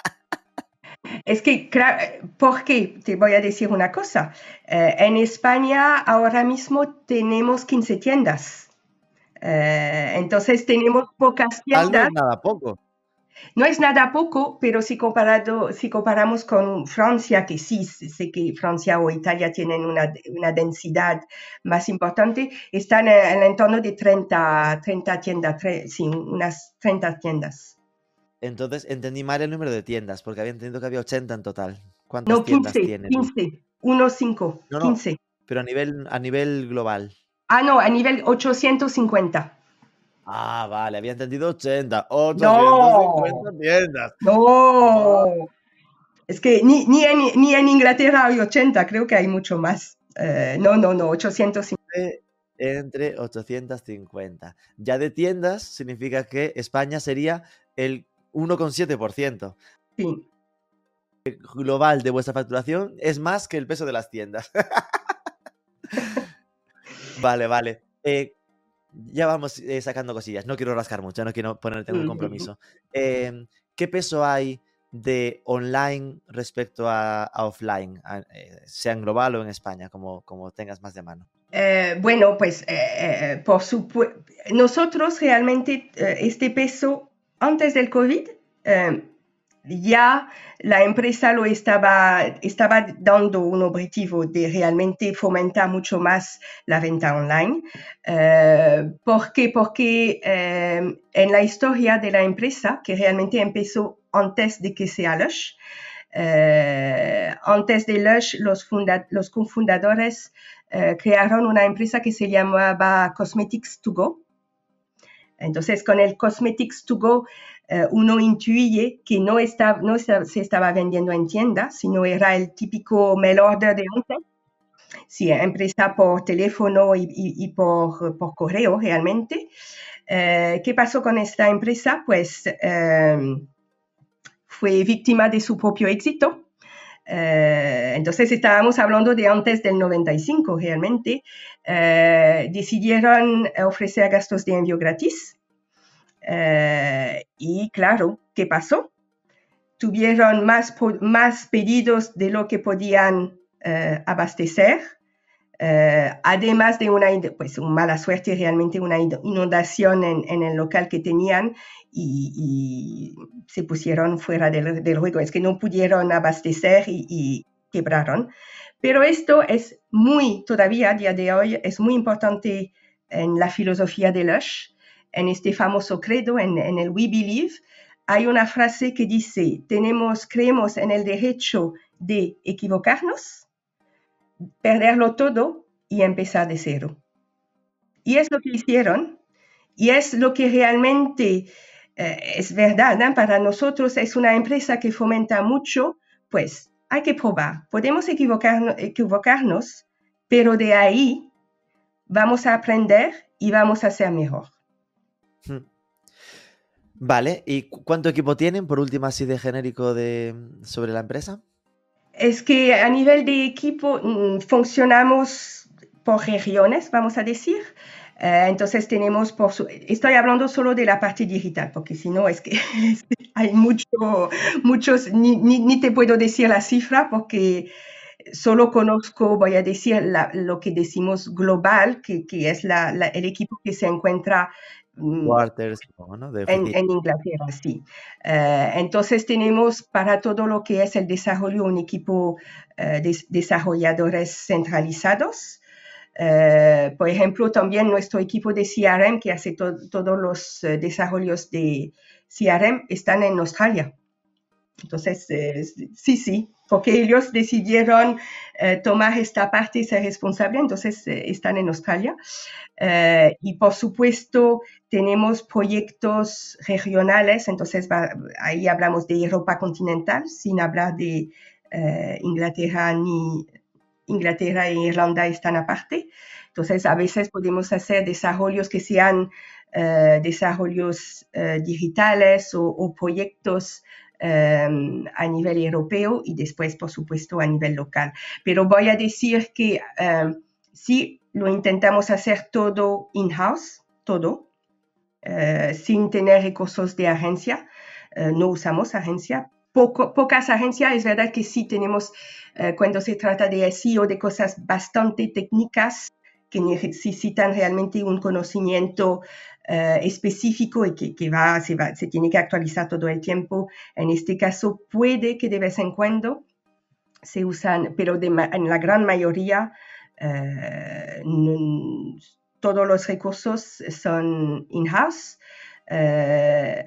Es que, ¿por qué? Te voy a decir una cosa. Eh, en España ahora mismo tenemos quince tiendas. Eh, entonces tenemos pocas tiendas. No es nada poco. No es nada poco, pero si, comparado, si comparamos con Francia, que sí, sé que Francia o Italia tienen una, una densidad más importante, están en el entorno de treinta, treinta tiendas, tre, sí, unas treinta tiendas. Entonces entendí mal el número de tiendas, porque había entendido que había ochenta en total. ¿Cuántas no, tiendas quince, tienen? quince, uno, cinco, no, no, quince. pero a nivel, a nivel global. Ah, no, a nivel ochocientos cincuenta. Ah, vale, había entendido ochenta. ochocientas cincuenta No, tiendas. no. Es que ni, ni, en, ni en Inglaterra hay ochenta, creo que hay mucho más. Eh, no, no, no, ochocientos cincuenta. Entre ochocientas cincuenta. Ya de tiendas significa que España sería el uno coma siete por ciento. Sí. Global de vuestra facturación es más que el peso de las tiendas. Vale, vale. Eh, ya vamos eh, sacando cosillas. No quiero rascar mucho, no quiero ponerte en un compromiso. Eh, ¿Qué peso hay de online respecto a, a offline, a, eh, sea en global o en España, como, como tengas más de mano? Eh, bueno, pues eh, eh, por supuesto, nosotros realmente eh, este peso antes del COVID eh, ya la empresa lo estaba, estaba dando un objetivo de realmente fomentar mucho más la venta online. Eh, ¿Por qué? Porque eh, en la historia de la empresa, que realmente empezó antes de que sea Lush, eh, antes de Lush, los, funda los cofundadores eh, crearon una empresa que se llamaba Cosmetics to Go. Entonces, con el Cosmetics to Go, eh, uno intuye que no, está, no está, se estaba vendiendo en tienda, sino era el típico mail order de antes. Sí, empresa por teléfono y, y, y por, por correo realmente. Eh, ¿Qué pasó con esta empresa? Pues eh, fue víctima de su propio éxito. Eh, entonces estábamos hablando de antes del noventa y cinco realmente. Eh, decidieron ofrecer gastos de envío gratis. Eh, y claro, ¿qué pasó? Tuvieron más, más pedidos de lo que podían eh, abastecer. Eh, además de una, pues, una mala suerte, realmente una inundación en, en el local que tenían y, y se pusieron fuera del, del juego. Es que no pudieron abastecer y, y quebraron. Pero esto es muy, todavía a día de hoy, es muy importante en la filosofía de Lush, en este famoso credo, en, en el We Believe. Hay una frase que dice, tenemos, creemos en el derecho de equivocarnos, perderlo todo y empezar de cero. Y es lo que hicieron, y es lo que realmente eh, es verdad, ¿no? Para nosotros es una empresa que fomenta mucho, pues hay que probar. Podemos equivocarnos, equivocarnos, pero de ahí vamos a aprender y vamos a ser mejor. Vale, ¿y cuánto equipo tienen, por último, así de genérico de, sobre la empresa? Es que a nivel de equipo mmm, funcionamos por regiones, vamos a decir. Uh, entonces tenemos, por su, estoy hablando solo de la parte digital, porque si no es que hay mucho, muchos, ni, ni, ni te puedo decir la cifra, porque solo conozco, voy a decir, la, lo que decimos global, que, que es la, la, el equipo que se encuentra Quarters, ¿no? De en, en Inglaterra, sí. Uh, entonces tenemos para todo lo que es el desarrollo un equipo uh, de desarrolladores centralizados. Uh, por ejemplo, también nuestro equipo de C R M que hace to todos los uh, desarrollos de C R M están en Australia. Entonces, eh, sí, sí, porque ellos decidieron eh, tomar esta parte y ser responsables, entonces eh, están en Australia. Eh, y por supuesto, tenemos proyectos regionales, entonces va, ahí hablamos de Europa continental, sin hablar de eh, Inglaterra ni Inglaterra e Irlanda están aparte. Entonces, a veces podemos hacer desarrollos que sean eh, desarrollos eh, digitales o, o proyectos Um, a nivel europeo y después, por supuesto, a nivel local. Pero voy a decir que um, sí lo intentamos hacer todo in-house, todo, uh, sin tener recursos de agencia. Uh, no usamos agencia. Poco, pocas agencias, es verdad que sí tenemos, uh, cuando se trata de S E O, de cosas bastante técnicas que necesitan realmente un conocimiento Uh, específico y que, que va, se, va, se tiene que actualizar todo el tiempo. En este caso, puede que de vez en cuando se usan, pero de, en la gran mayoría, uh, no, todos los recursos son in-house. Uh,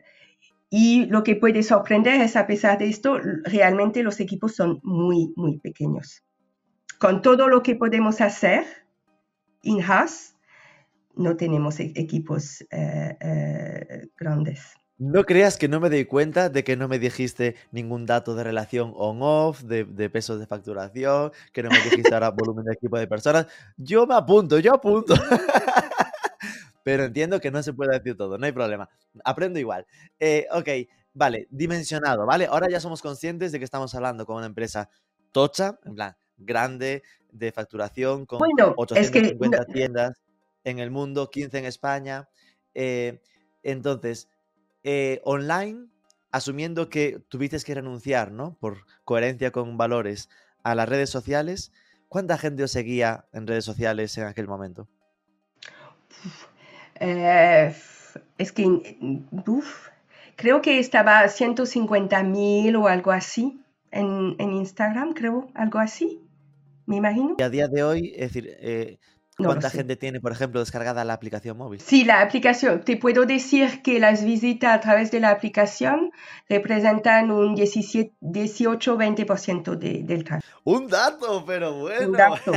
y lo que puede sorprender es, a pesar de esto, realmente los equipos son muy, muy pequeños. con todo lo que podemos hacer in-house, no tenemos e- equipos eh, eh, grandes. No creas que no me doy cuenta de que no me dijiste ningún dato de relación on-off, de, de pesos de facturación, que no me dijiste ahora volumen de equipo de personas. Yo me apunto, yo apunto. Pero entiendo que no se puede decir todo, no hay problema. Aprendo igual. Eh, ok, vale, dimensionado, ¿vale? Ahora ya somos conscientes de que estamos hablando con una empresa tocha, en plan, grande, de facturación, con Bueno, es que ochocientas cincuenta no, tiendas en el mundo, quince en España. Eh, entonces, eh, online, asumiendo que tuviste que renunciar, ¿no? Por coherencia con valores a las redes sociales, ¿cuánta gente os seguía en redes sociales en aquel momento? eh, es que uf, creo que estaba ciento cincuenta mil o algo así en, en Instagram, creo, algo así, me imagino. Y a día de hoy, es decir, eh, No lo ¿cuánta sé. gente tiene, por ejemplo, descargada la aplicación móvil? Sí, la aplicación, te puedo decir que las visitas a través de la aplicación representan un diecisiete, dieciocho, veinte por ciento de, del tráfico. Un dato, pero Un bueno. dato.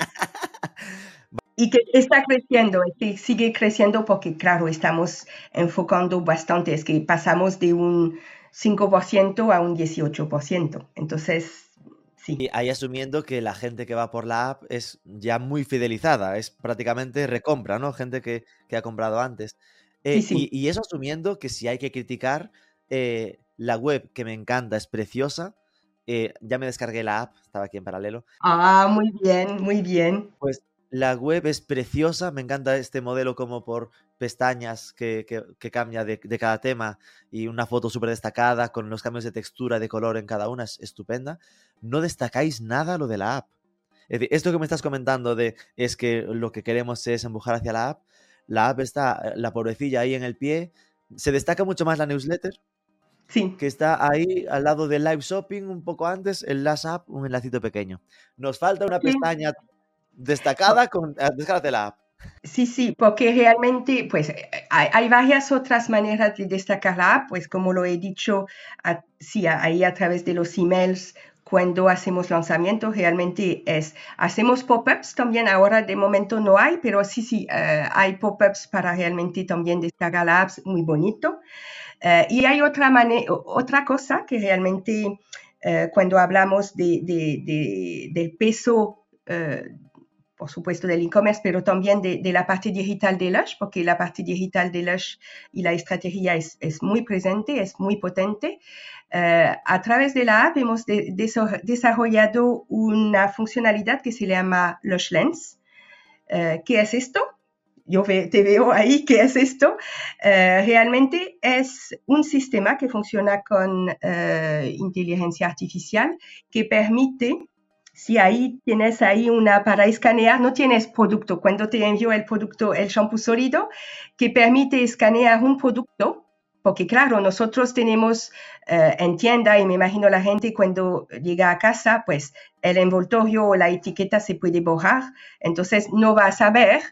Y que está creciendo, y que sigue creciendo porque, claro, estamos enfocando bastante, es que pasamos de un cinco por ciento a un dieciocho por ciento. Entonces, sí. Y ahí asumiendo que la gente que va por la app es ya muy fidelizada, es prácticamente recompra, ¿no? Gente que, que ha comprado antes. Eh, Sí, sí. y, y eso asumiendo que si hay que criticar, eh, la web, que me encanta, es preciosa. Eh, ya me descargué la app, estaba aquí en paralelo. Ah, muy bien, muy bien. Pues la web es preciosa, me encanta este modelo como por pestañas que, que, que cambia de, de cada tema y una foto súper destacada con los cambios de textura, de color en cada una, es estupenda. No destacáis nada lo de la app. Es decir, esto que me estás comentando de es que lo que queremos es empujar hacia la app, la app está, la pobrecilla ahí en el pie, se destaca mucho más la newsletter, Sí. que está ahí al lado del live shopping un poco antes, el Last App, un enlacito pequeño. Nos falta una Sí. pestaña destacada con eh, descárgate la app. Sí, sí, porque realmente, pues, eh, hay, hay varias otras maneras de destacar la app, pues, como lo he dicho, a- sí, a- ahí a través de los emails, cuando hacemos lanzamientos, realmente es, hacemos pop-ups también, ahora de momento no hay, pero sí, sí, eh, hay pop-ups para realmente también destacar la app, muy bonito. Eh, y hay otra, mane- o- otra cosa que realmente, eh, cuando hablamos de, de- de- del peso, eh, por supuesto del e-commerce, pero también de, de la parte digital de Lush, porque la parte digital de Lush y la estrategia es, es muy presente, es muy potente. Eh, a través de la app hemos de, de, desarrollado una funcionalidad que se llama Lush Lens. Eh, ¿Qué es esto? Yo ve, te veo ahí, ¿qué es esto? Eh, realmente es un sistema que funciona con eh, inteligencia artificial que permite, si ahí tienes ahí una para escanear, no tienes producto, cuando te envío el producto, el shampoo sólido, que permite escanear un producto, porque claro, nosotros tenemos eh, en tienda, y me imagino la gente cuando llega a casa, pues el envoltorio o la etiqueta se puede borrar, entonces no va a saber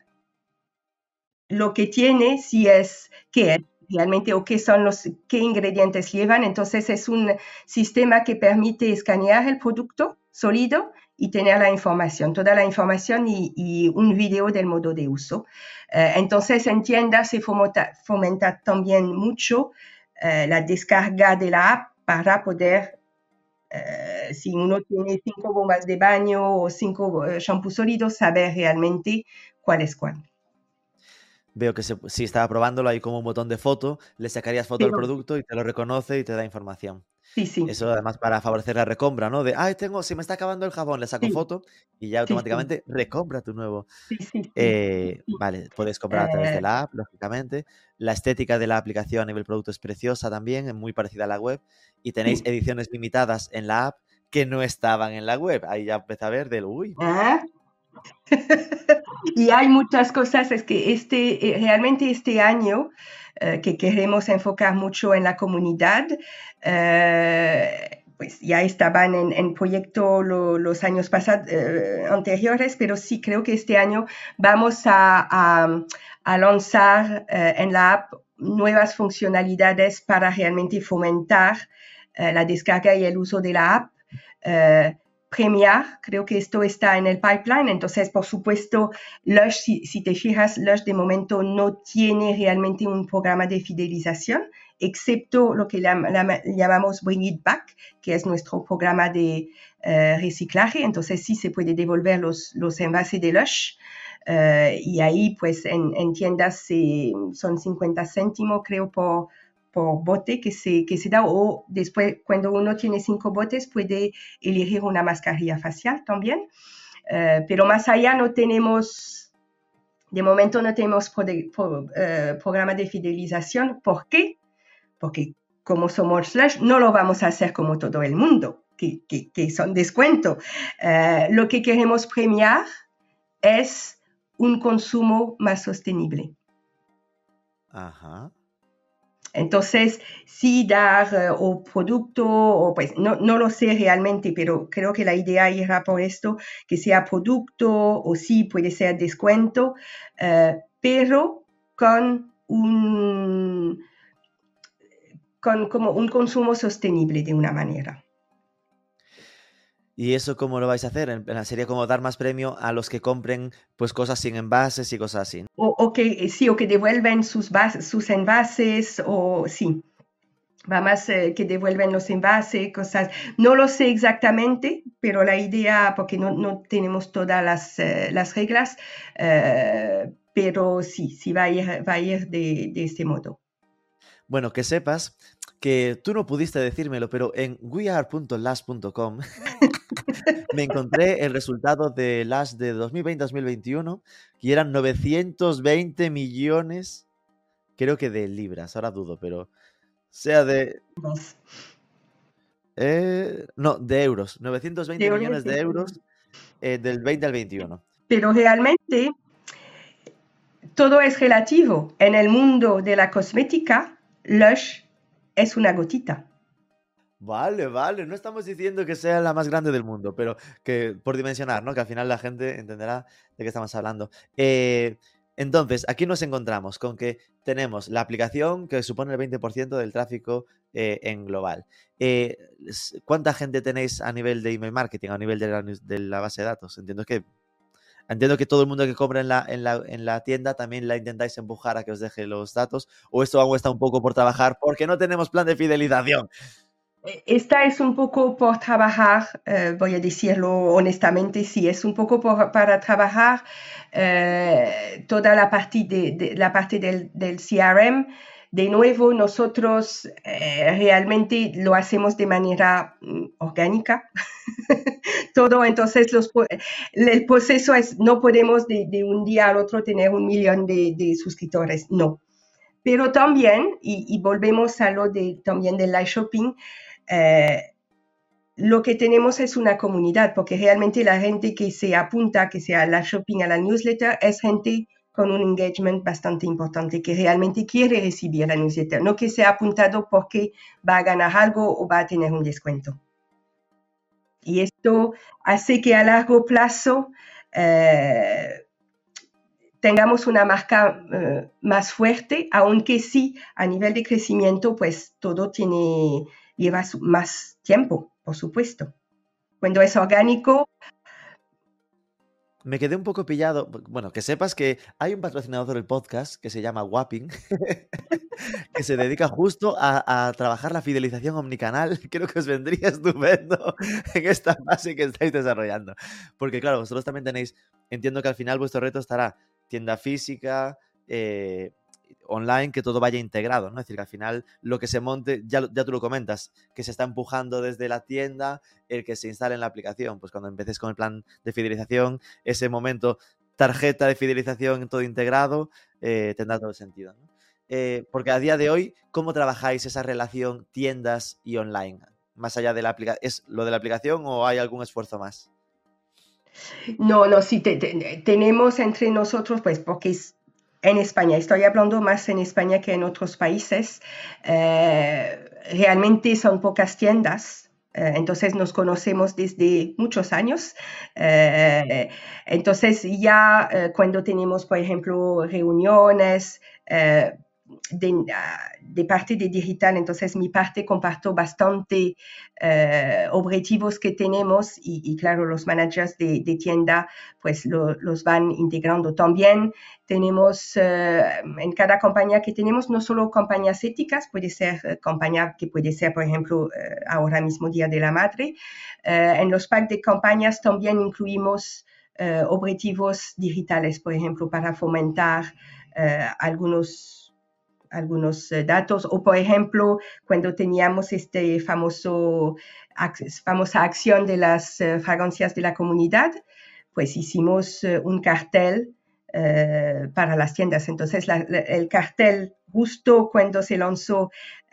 lo que tiene, si es, qué es realmente o qué son los, qué ingredientes llevan. Entonces es un sistema que permite escanear el producto sólido y tener la información, toda la información y, y un video del modo de uso. Uh, entonces en tiendas se fomenta, fomenta también mucho uh, la descarga de la app para poder, uh, si uno tiene cinco bombas de baño o cinco uh, shampoos sólidos, saber realmente cuál es cuál. Veo que se, si estaba probándolo, hay como un botón de foto, le sacarías foto Pero, al producto y te lo reconoce y te da información. Sí, sí. Eso además para favorecer la recompra, ¿no? De, ay, tengo, se me está acabando el jabón, le saco Sí. foto y ya automáticamente sí, sí. recompra tu nuevo. Sí, sí, sí. Eh, sí. Vale, puedes comprar a través de la app, lógicamente. La estética de la aplicación a nivel producto es preciosa también, es muy parecida a la web. Y tenéis Sí. ediciones limitadas en la app que no estaban en la web. Ahí ya empecé a ver del, uy. ¿Ah? Y hay muchas cosas, es que este, realmente este año uh, que queremos enfocar mucho en la comunidad, uh, pues ya estaban en, en proyecto lo, los años pasados, uh, anteriores, pero sí creo que este año vamos a, a, a lanzar uh, en la app nuevas funcionalidades para realmente fomentar uh, la descarga y el uso de la app. Uh, premiar, creo que esto está en el pipeline, entonces por supuesto Lush, si, si te fijas, Lush de momento no tiene realmente un programa de fidelización, excepto lo que la, la, llamamos Bring It Back, que es nuestro programa de uh, reciclaje, entonces sí se puede devolver los, los envases de Lush, uh, y ahí pues en, en tiendas se, son cincuenta céntimos creo por por bote que se, que se da, o después cuando uno tiene cinco botes puede elegir una mascarilla facial también, uh, pero más allá no tenemos, de momento no tenemos pro de, pro, uh, programa de fidelización. ¿Por qué? Porque como somos Lush no lo vamos a hacer como todo el mundo, que, que, que son descuento. Uh, lo que queremos premiar es un consumo más sostenible. Ajá. Entonces, sí dar uh, o producto, o pues no, no lo sé realmente, pero creo que la idea irá por esto, que sea producto o sí puede ser descuento, uh, pero con un, con como un consumo sostenible de una manera. ¿Y eso cómo lo vais a hacer? Sería como dar más premio a los que compren pues cosas sin envases y cosas así, ¿no? O, o que sí, o que devuelven sus, base, sus envases, o sí, va más eh, que devuelven los envases, cosas. No lo sé exactamente, pero la idea, porque no, no tenemos todas las, eh, las reglas, eh, pero sí, sí va a ir, va a ir de, de este modo. Bueno, que sepas que tú no pudiste decírmelo, pero en weare punto lush punto com me encontré el resultado de Lush de dos mil veinte dos mil veintiuno, que eran novecientos veinte millones, creo que de libras, ahora dudo, pero sea de... Eh, no, de euros, novecientos veinte de millones de euros eh, del veinte al veintiuno. Pero realmente todo es relativo. En el mundo de la cosmética, Lush es una gotita. Vale, vale, no estamos diciendo que sea la más grande del mundo, pero que por dimensionar, ¿no? Que al final la gente entenderá de qué estamos hablando. Eh, entonces, aquí nos encontramos con que tenemos la aplicación que supone el veinte por ciento del tráfico eh, en global. Eh, ¿Cuánta gente tenéis a nivel de email marketing, a nivel de la, de la base de datos? Entiendo que Entiendo que todo el mundo que compra en la, en, la, en la tienda también la intentáis empujar a que os deje los datos, o esto aún está un poco por trabajar porque no tenemos plan de fidelización. Esta es un poco por trabajar, eh, voy a decirlo honestamente, sí, es un poco por, para trabajar eh, toda la parte, de, de, la parte del, del C R M. De nuevo, nosotros eh, realmente lo hacemos de manera mm, orgánica. Todo, entonces los, el proceso es, no podemos de, de un día al otro tener un millón de, de suscriptores, no. Pero también, y, y volvemos a lo de, también del live shopping, eh, lo que tenemos es una comunidad, porque realmente la gente que se apunta, que sea al live shopping, a la newsletter, es gente con un engagement bastante importante, que realmente quiere recibir la newsletter, no que se ha apuntado porque va a ganar algo o va a tener un descuento. Y esto hace que a largo plazo eh, tengamos una marca uh, más fuerte, aunque sí, a nivel de crecimiento, pues todo tiene, lleva su, más tiempo, por supuesto. Cuando es orgánico... Me quedé un poco pillado. Bueno, que sepas que hay un patrocinador del podcast que se llama Wapping, que se dedica justo a, a trabajar la fidelización omnicanal. Creo que os vendría estupendo en esta fase que estáis desarrollando. Porque claro, vosotros también tenéis, entiendo que al final vuestro reto estará tienda física, eh, online, que todo vaya integrado, ¿no? Es decir, que al final lo que se monte, ya, ya tú lo comentas, que se está empujando desde la tienda, el que se instale en la aplicación. Pues cuando empieces con el plan de fidelización, ese momento, tarjeta de fidelización, todo integrado, eh, tendrá todo el sentido, ¿no? Eh, porque a día de hoy, ¿cómo trabajáis esa relación tiendas y online? Más allá de la aplicación, ¿es lo de la aplicación o hay algún esfuerzo más? No, no, sí, te, te, tenemos entre nosotros, pues, porque es en España, estoy hablando más en España que en otros países, eh, realmente son pocas tiendas, eh, entonces nos conocemos desde muchos años, eh, entonces ya eh, cuando tenemos, por ejemplo, reuniones, eh, de, de parte de digital, entonces mi parte comparto bastante uh, objetivos que tenemos y, y claro, los managers de, de tienda pues lo, los van integrando también. Tenemos uh, en cada compañía que tenemos, no solo campañas éticas, puede ser uh, campaña que puede ser, por ejemplo, uh, ahora mismo Día de la Madre. Uh, en los packs de campañas también incluimos uh, objetivos digitales, por ejemplo, para fomentar uh, algunos, algunos uh, datos, o por ejemplo, cuando teníamos este famoso, famosa acción de las uh, fragancias de la comunidad, pues hicimos uh, un cartel Uh, para las tiendas. Entonces, la, la, el cartel, justo cuando se lanzó uh,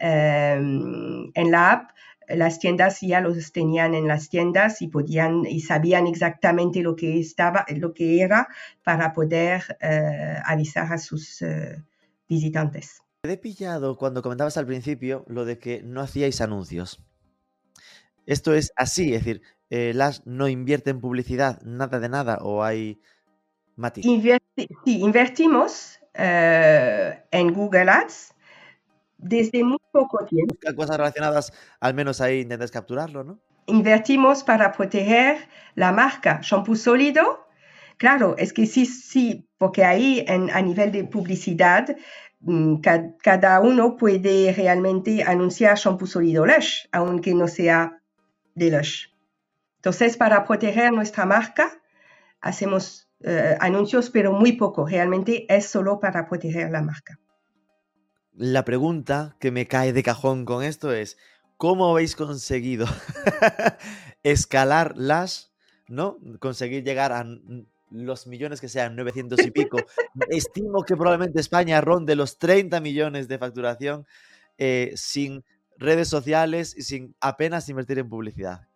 en la app, las tiendas ya los tenían en las tiendas y podían y sabían exactamente lo que estaba, lo que era para poder uh, avisar a sus uh, visitantes. Te he pillado cuando comentabas al principio lo de que no hacíais anuncios. Esto es así, es decir, eh, las no invierte en publicidad, nada de nada, o hay matiz. Inverti- sí, invertimos uh, en Google Ads desde muy poco tiempo. Buscar cosas relacionadas, al menos ahí intentas capturarlo, ¿no? Invertimos para proteger la marca Shampoo Sólido. Claro, es que sí, sí, porque ahí en, a nivel de publicidad, ca, cada uno puede realmente anunciar Shampoo Sólido Lush, aunque no sea de Lush. Entonces, para proteger nuestra marca, hacemos uh, anuncios, pero muy poco. Realmente es solo para proteger la marca. La pregunta que me cae de cajón con esto es, ¿cómo habéis conseguido escalar las, ¿no? Conseguir llegar a los millones que sean, novecientos y pico. Estimo que probablemente España ronde los treinta millones de facturación eh, sin redes sociales y sin apenas invertir en publicidad.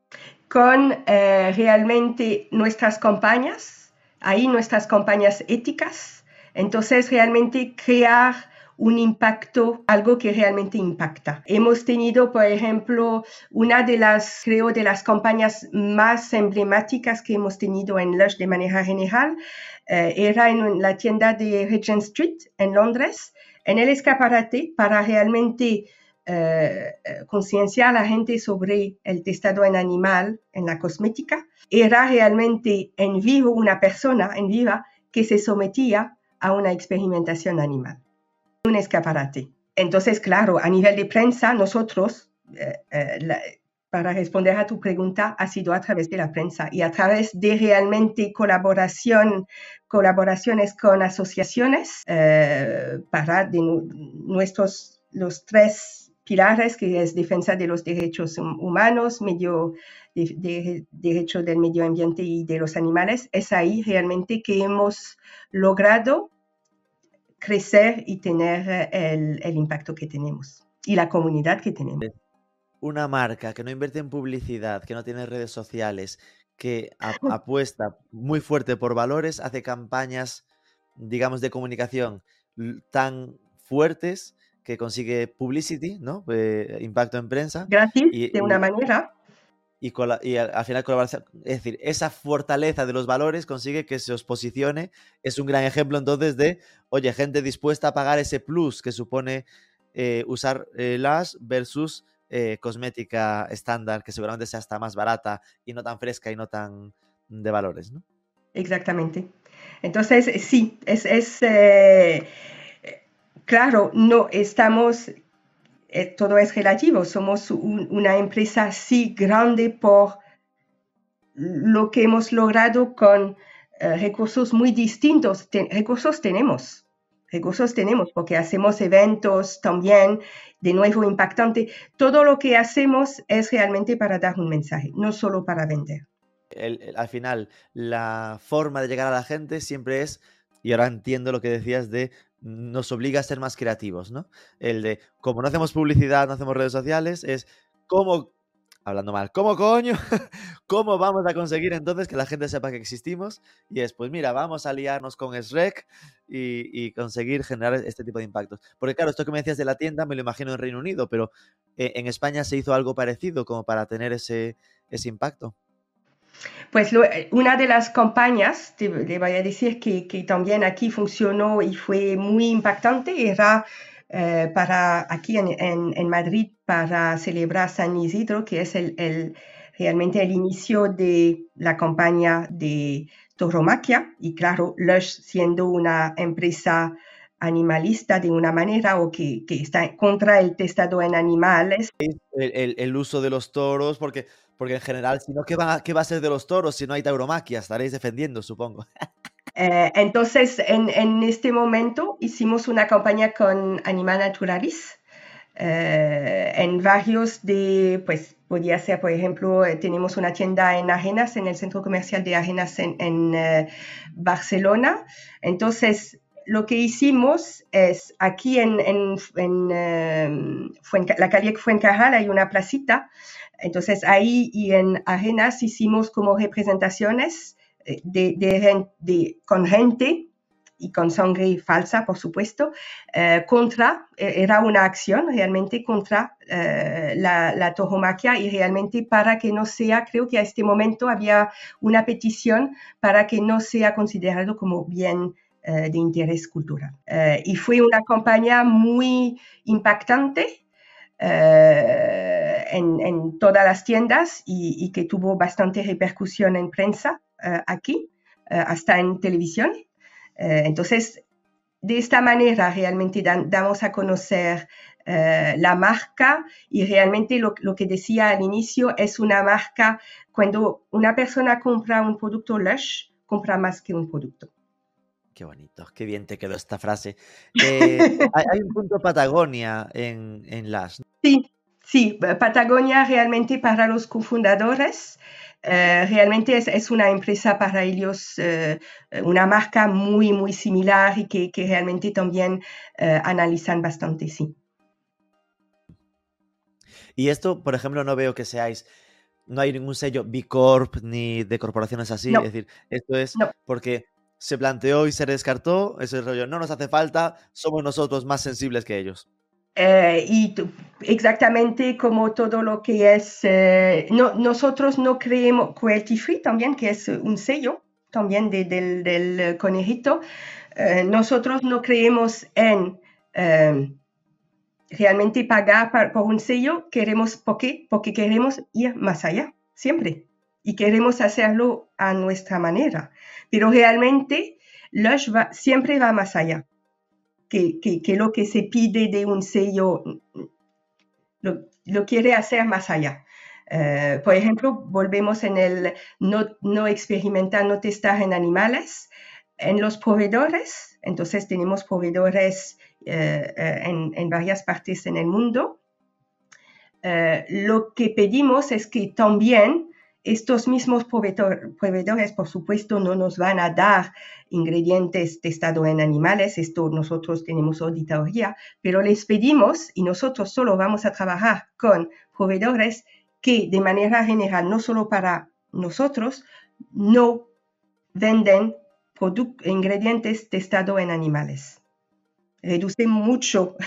Con eh, realmente nuestras campañas, ahí nuestras campañas éticas, entonces realmente crear un impacto, algo que realmente impacta. Hemos tenido, por ejemplo, una de las, creo, de las campañas más emblemáticas que hemos tenido en Lush de manera general, eh, era en la tienda de Regent Street en Londres, en el escaparate, para realmente Uh, concienciar a la gente sobre el testado en animal en la cosmética. Era realmente en vivo una persona en viva que se sometía a una experimentación animal. Un escaparate. Entonces, claro, a nivel de prensa, nosotros, uh, uh, la, para responder a tu pregunta, ha sido a través de la prensa y a través de realmente colaboración, colaboraciones con asociaciones uh, para de nuestros, los tres pilares, que es defensa de los derechos humanos, medio, de, de, derecho del medio ambiente y de los animales. Es ahí realmente que hemos logrado crecer y tener el, el impacto que tenemos y la comunidad que tenemos. Una marca que no invierte en publicidad, que no tiene redes sociales, que ap apuesta muy fuerte por valores, hace campañas, digamos, de comunicación tan fuertes que consigue publicity, ¿no? Eh, impacto en prensa. Gratis, y, de una y, manera. Y, y al, al final colaboración. Es decir, esa fortaleza de los valores consigue que se os posicione. Es un gran ejemplo entonces de, oye, gente dispuesta a pagar ese plus que supone eh, usar eh, Lush versus eh, cosmética estándar, que seguramente sea hasta más barata y no tan fresca y no tan de valores, ¿no? Exactamente. Entonces, sí, es... es eh... Claro, no estamos, eh, todo es relativo, somos un, una empresa así grande por lo que hemos logrado con eh, recursos muy distintos. Ten, recursos tenemos, recursos tenemos porque hacemos eventos también, de nuevo impactante. Todo lo que hacemos es realmente para dar un mensaje, no solo para vender. El, el, al final, la forma de llegar a la gente siempre es, y ahora entiendo lo que decías de nos obliga a ser más creativos, ¿no? El de, como no hacemos publicidad, no hacemos redes sociales, es cómo, hablando mal, ¿cómo coño? ¿Cómo vamos a conseguir entonces que la gente sepa que existimos? Y es, pues mira, vamos a liarnos con S R E C y, y conseguir generar este tipo de impactos. Porque claro, esto que me decías de la tienda me lo imagino en Reino Unido, pero eh, en España se hizo algo parecido como para tener ese, ese impacto. Pues lo, una de las campañas, te, te voy a decir que, que también aquí funcionó y fue muy impactante, era eh, para aquí en, en, en Madrid para celebrar San Isidro, que es el, el, realmente el inicio de la campaña de tauromaquia. Y claro, Lush siendo una empresa animalista de una manera o que, que está contra el testado en animales. El, el, el uso de los toros, porque... Porque en general, si no, ¿qué va, ¿qué va a ser de los toros si no hay tauromaquia? Estaréis defendiendo, supongo. Eh, entonces, en, en este momento hicimos una campaña con Animal Naturalis eh, en varios de, pues podía ser, por ejemplo, eh, tenemos una tienda en Arenas, en el centro comercial de Arenas en, en eh, Barcelona. Entonces, lo que hicimos es aquí en, en, en eh, Fuenca, la calle Fuencarral hay una placita. Entonces ahí y en Arenas hicimos como representaciones de, de, de, con gente y con sangre falsa, por supuesto, eh, contra, era una acción realmente contra eh, la, la tauromaquia y realmente para que no sea, creo que a este momento había una petición para que no sea considerado como bien eh, de interés cultural. Eh, y fue una campaña muy impactante. Uh, en, en todas las tiendas y, y que tuvo bastante repercusión en prensa uh, aquí, uh, hasta en televisión. Uh, entonces, de esta manera realmente dan, damos a conocer uh, la marca y realmente lo, lo que decía al inicio es una marca, cuando una persona compra un producto Lush, compra más que un producto. Qué bonito, qué bien te quedó esta frase. Eh, hay, hay un punto Patagonia en, en Lush. Sí, sí, Patagonia realmente para los cofundadores, eh, realmente es, es una empresa para ellos, eh, una marca muy, muy similar y que, que realmente también eh, analizan bastante, sí. Y esto, por ejemplo, no veo que seáis, no hay ningún sello B Corp ni de corporaciones así, No, es decir, esto es no. porque se planteó y se descartó ese rollo, no nos hace falta, somos nosotros más sensibles que ellos. Eh, y t- exactamente como todo lo que es, eh, no, nosotros no creemos cruelty free también, que es un sello también de, del, del conejito, eh, nosotros no creemos en eh, realmente pagar por, por un sello, queremos, ¿por qué? Porque queremos ir más allá, siempre, y queremos hacerlo a nuestra manera, pero realmente Lush va, siempre va más allá. Que, que, que lo que se pide de un sello lo, lo quiere hacer más allá. Uh, por ejemplo, volvemos en el no, no experimentar, no testar en animales, en los proveedores. Entonces tenemos proveedores uh, uh, en, en varias partes en el mundo. Uh, lo que pedimos es que también estos mismos proveedor, proveedores, por supuesto, no nos van a dar ingredientes testados en animales, esto nosotros tenemos auditoría, pero les pedimos, y nosotros solo vamos a trabajar con proveedores que de manera general, no solo para nosotros, no venden ingredientes testados en animales. Reduce mucho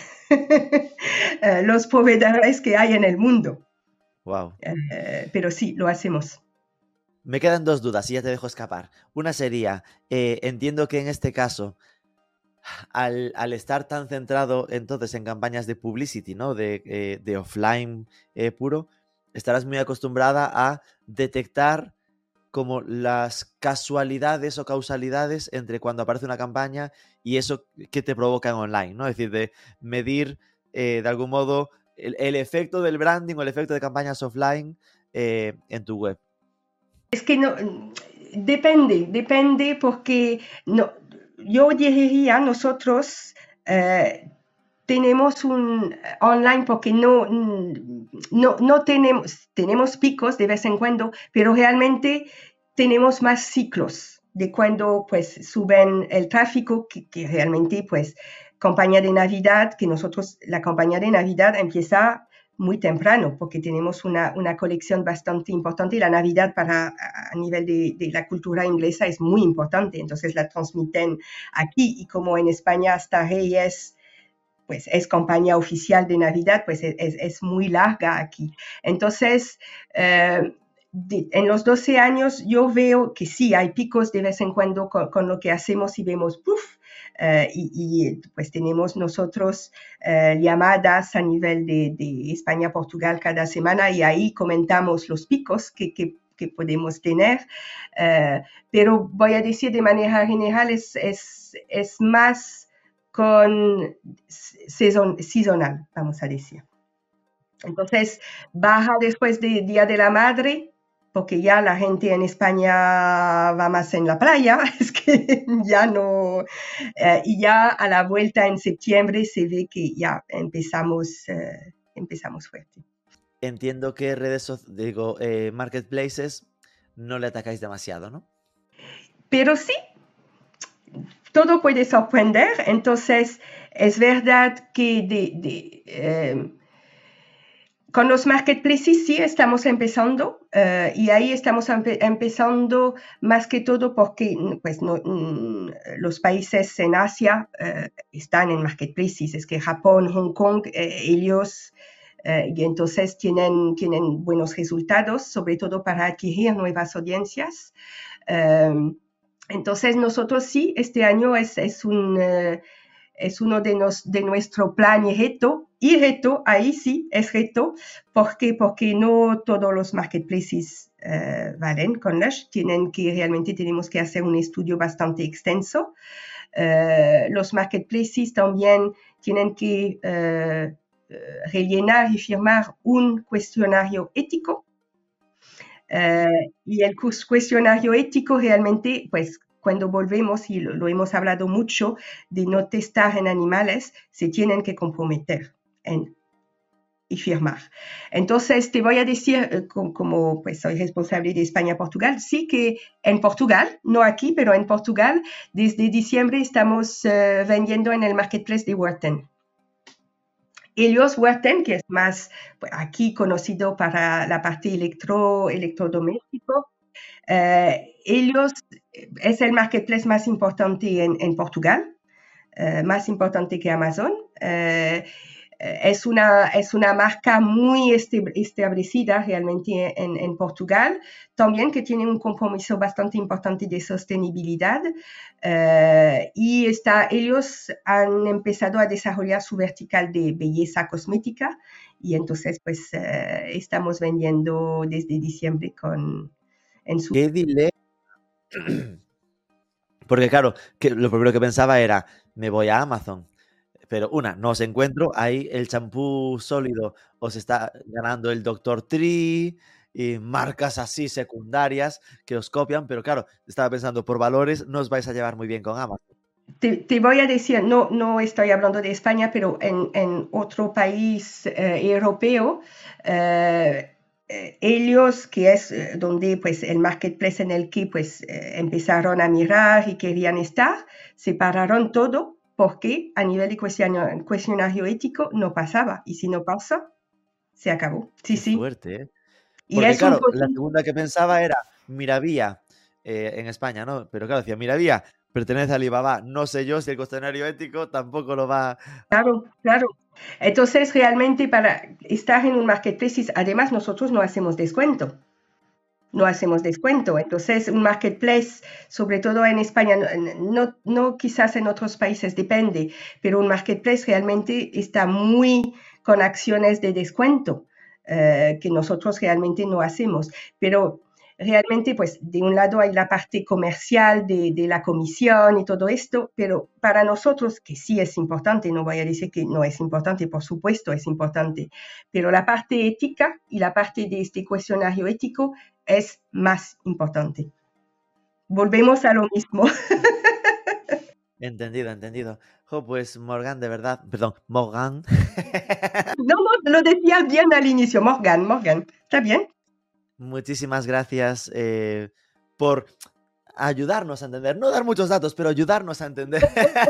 los proveedores que hay en el mundo. Wow. Uh, pero sí, lo hacemos. Me quedan dos dudas y ya te dejo escapar. Una sería, eh, entiendo que en este caso, al, al estar tan centrado entonces en campañas de publicity, ¿no? De, eh, de offline eh, puro, estarás muy acostumbrada a detectar como las casualidades o causalidades entre cuando aparece una campaña y eso que te provoca en online, ¿no? Es decir, de medir eh, de algún modo el, el efecto del branding o el efecto de campañas offline eh, en tu web. Es que no, depende, depende porque no, yo diría nosotros eh, tenemos un online porque no, no, no tenemos, tenemos picos de vez en cuando, pero realmente tenemos más ciclos de cuando pues suben el tráfico que, que realmente pues campaña de Navidad, que nosotros la campaña de Navidad empieza muy temprano porque tenemos una, una colección bastante importante y la Navidad para a nivel de, de la cultura inglesa es muy importante, entonces la transmiten aquí y como en España hasta Reyes pues es campaña oficial de Navidad, pues es, es, es muy larga aquí. Entonces, eh, de, en los doce años yo veo que sí, hay picos de vez en cuando con, con lo que hacemos y vemos, ¡puf! Uh, y, y pues tenemos nosotros uh, llamadas a nivel de, de España-Portugal cada semana y ahí comentamos los picos que, que, que podemos tener. Uh, pero voy a decir de manera general, es, es, es más con sezon, sazonal, vamos a decir. Entonces, baja después del Día de la Madre, porque ya la gente en España va más en la playa, es que ya no, eh, y ya a la vuelta en septiembre se ve que ya empezamos, eh, empezamos fuerte. Entiendo que redes, so- digo, eh, marketplaces no le atacáis demasiado, ¿no? Pero sí, todo puede sorprender, entonces es verdad que de, de eh, con los marketplaces sí estamos empezando uh, y ahí estamos empe empezando más que todo porque pues, no, mm, los países en Asia uh, están en marketplaces, es que Japón, Hong Kong, eh, ellos uh, y entonces tienen, tienen buenos resultados, sobre todo para adquirir nuevas audiencias. Uh, entonces nosotros sí, este año es, es un... Uh, es uno de, nos, de nuestro plan y reto, y reto, ahí sí, es reto, porque, porque no todos los marketplaces uh, valen con Lush, tienen que, realmente tenemos que hacer un estudio bastante extenso. Uh, los marketplaces también tienen que uh, uh, rellenar y firmar un cuestionario ético, uh, y el cuestionario ético realmente, pues, cuando volvemos, y lo, lo hemos hablado mucho, de no testar en animales, se tienen que comprometer en, y firmar. Entonces, te voy a decir, como, como pues, soy responsable de España-Portugal, sí que en Portugal, no aquí, pero en Portugal, desde diciembre estamos uh, vendiendo en el marketplace de Worten. Ellos, Worten, que es más pues, aquí conocido para la parte electro, electrodoméstico, Uh, ellos es el marketplace más importante en, en Portugal, uh, más importante que Amazon. Uh, es, una, es una marca muy establecida realmente en, en Portugal, también que tiene un compromiso bastante importante de sostenibilidad. Uh, y está, ellos han empezado a desarrollar su vertical de belleza cosmética y entonces pues uh, estamos vendiendo desde diciembre con... En su... ¿Qué dilema? Porque claro, que lo primero que pensaba era, me voy a Amazon, pero una, no os encuentro, ahí el champú sólido os está ganando el doctor Tree y marcas así secundarias que os copian, pero claro, estaba pensando, por valores no os vais a llevar muy bien con Amazon. Te, te voy a decir, no, no estoy hablando de España, pero en, en otro país eh, europeo, eh, ellos, que es donde pues, el marketplace en el que pues, eh, empezaron a mirar y querían estar, separaron todo porque a nivel de cuestionario, cuestionario ético no pasaba. Y si no pasa, se acabó. Sí, Qué sí. fuerte, ¿eh? Y Porque es claro, un... la segunda que pensaba era Miravía, eh, en España, ¿no? Pero claro, decía, Miravía pertenece a Alibaba. No sé yo si el cuestionario ético tampoco lo va... Claro, claro. Entonces, realmente para estar en un marketplace, además nosotros no hacemos descuento. No hacemos descuento. Entonces, un marketplace, sobre todo en España, no, no quizás en otros países, depende, pero un marketplace realmente está muy con acciones de descuento, uh, que nosotros realmente no hacemos. Pero realmente, pues, de un lado hay la parte comercial de, de la comisión y todo esto, pero para nosotros, que sí es importante, no voy a decir que no es importante, por supuesto es importante, pero la parte ética y la parte de este cuestionario ético es más importante. Volvemos a lo mismo. Entendido, entendido. Jo, pues Morgan, de verdad, perdón, Morgan. No, no, lo decía bien al inicio, Morgan, Morgan, ¿está bien? Muchísimas gracias eh, por ayudarnos a entender, no dar muchos datos, pero ayudarnos a entender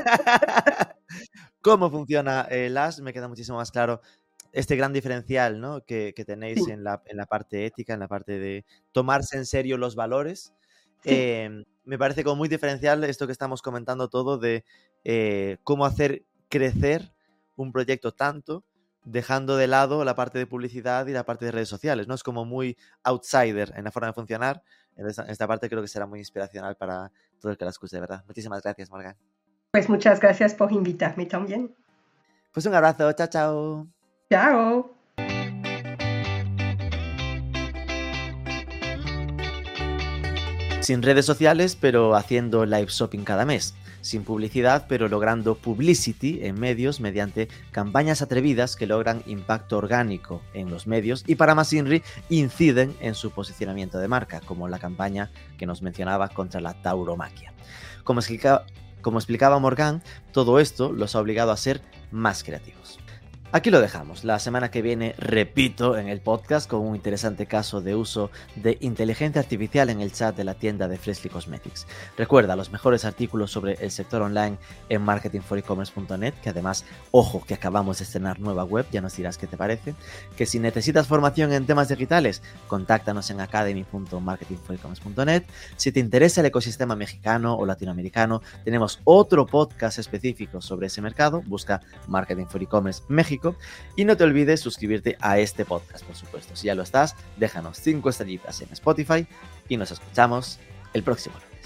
cómo funciona el Lush. Me queda muchísimo más claro este gran diferencial, ¿no? que, que tenéis Sí. en, la, en la parte ética, en la parte de tomarse en serio los valores. Sí. Eh, me parece como muy diferencial esto que estamos comentando todo de eh, cómo hacer crecer un proyecto tanto dejando de lado la parte de publicidad y la parte de redes sociales, ¿no? Es como muy outsider en la forma de funcionar. Entonces, esta parte creo que será muy inspiracional para todo el que la escuche, de verdad. Muchísimas gracias, Morgan. Pues muchas gracias por invitarme también. Pues un abrazo, chao, chao. Chao. Sin redes sociales, pero haciendo live shopping cada mes. Sin publicidad, pero logrando publicity en medios mediante campañas atrevidas que logran impacto orgánico en los medios y para más INRI inciden en su posicionamiento de marca, como la campaña que nos mencionaba contra la tauromaquia. Como explicaba, como explicaba Morgan, todo esto los ha obligado a ser más creativos. Aquí lo dejamos. La semana que viene repito en el podcast con un interesante caso de uso de inteligencia artificial en el chat de la tienda de Freshly Cosmetics. Recuerda los mejores artículos sobre el sector online en marketing for e commerce punto net, que además, ojo, que acabamos de estrenar nueva web, ya nos dirás qué te parece. Que si necesitas formación en temas digitales, contáctanos en academy punto marketing for e commerce punto net. Si te interesa el ecosistema mexicano o latinoamericano, tenemos otro podcast específico sobre ese mercado. Busca Marketing for e-commerce México. Y no te olvides suscribirte a este podcast, por supuesto. Si ya lo estás, déjanos cinco estrellitas en Spotify y nos escuchamos el próximo lunes.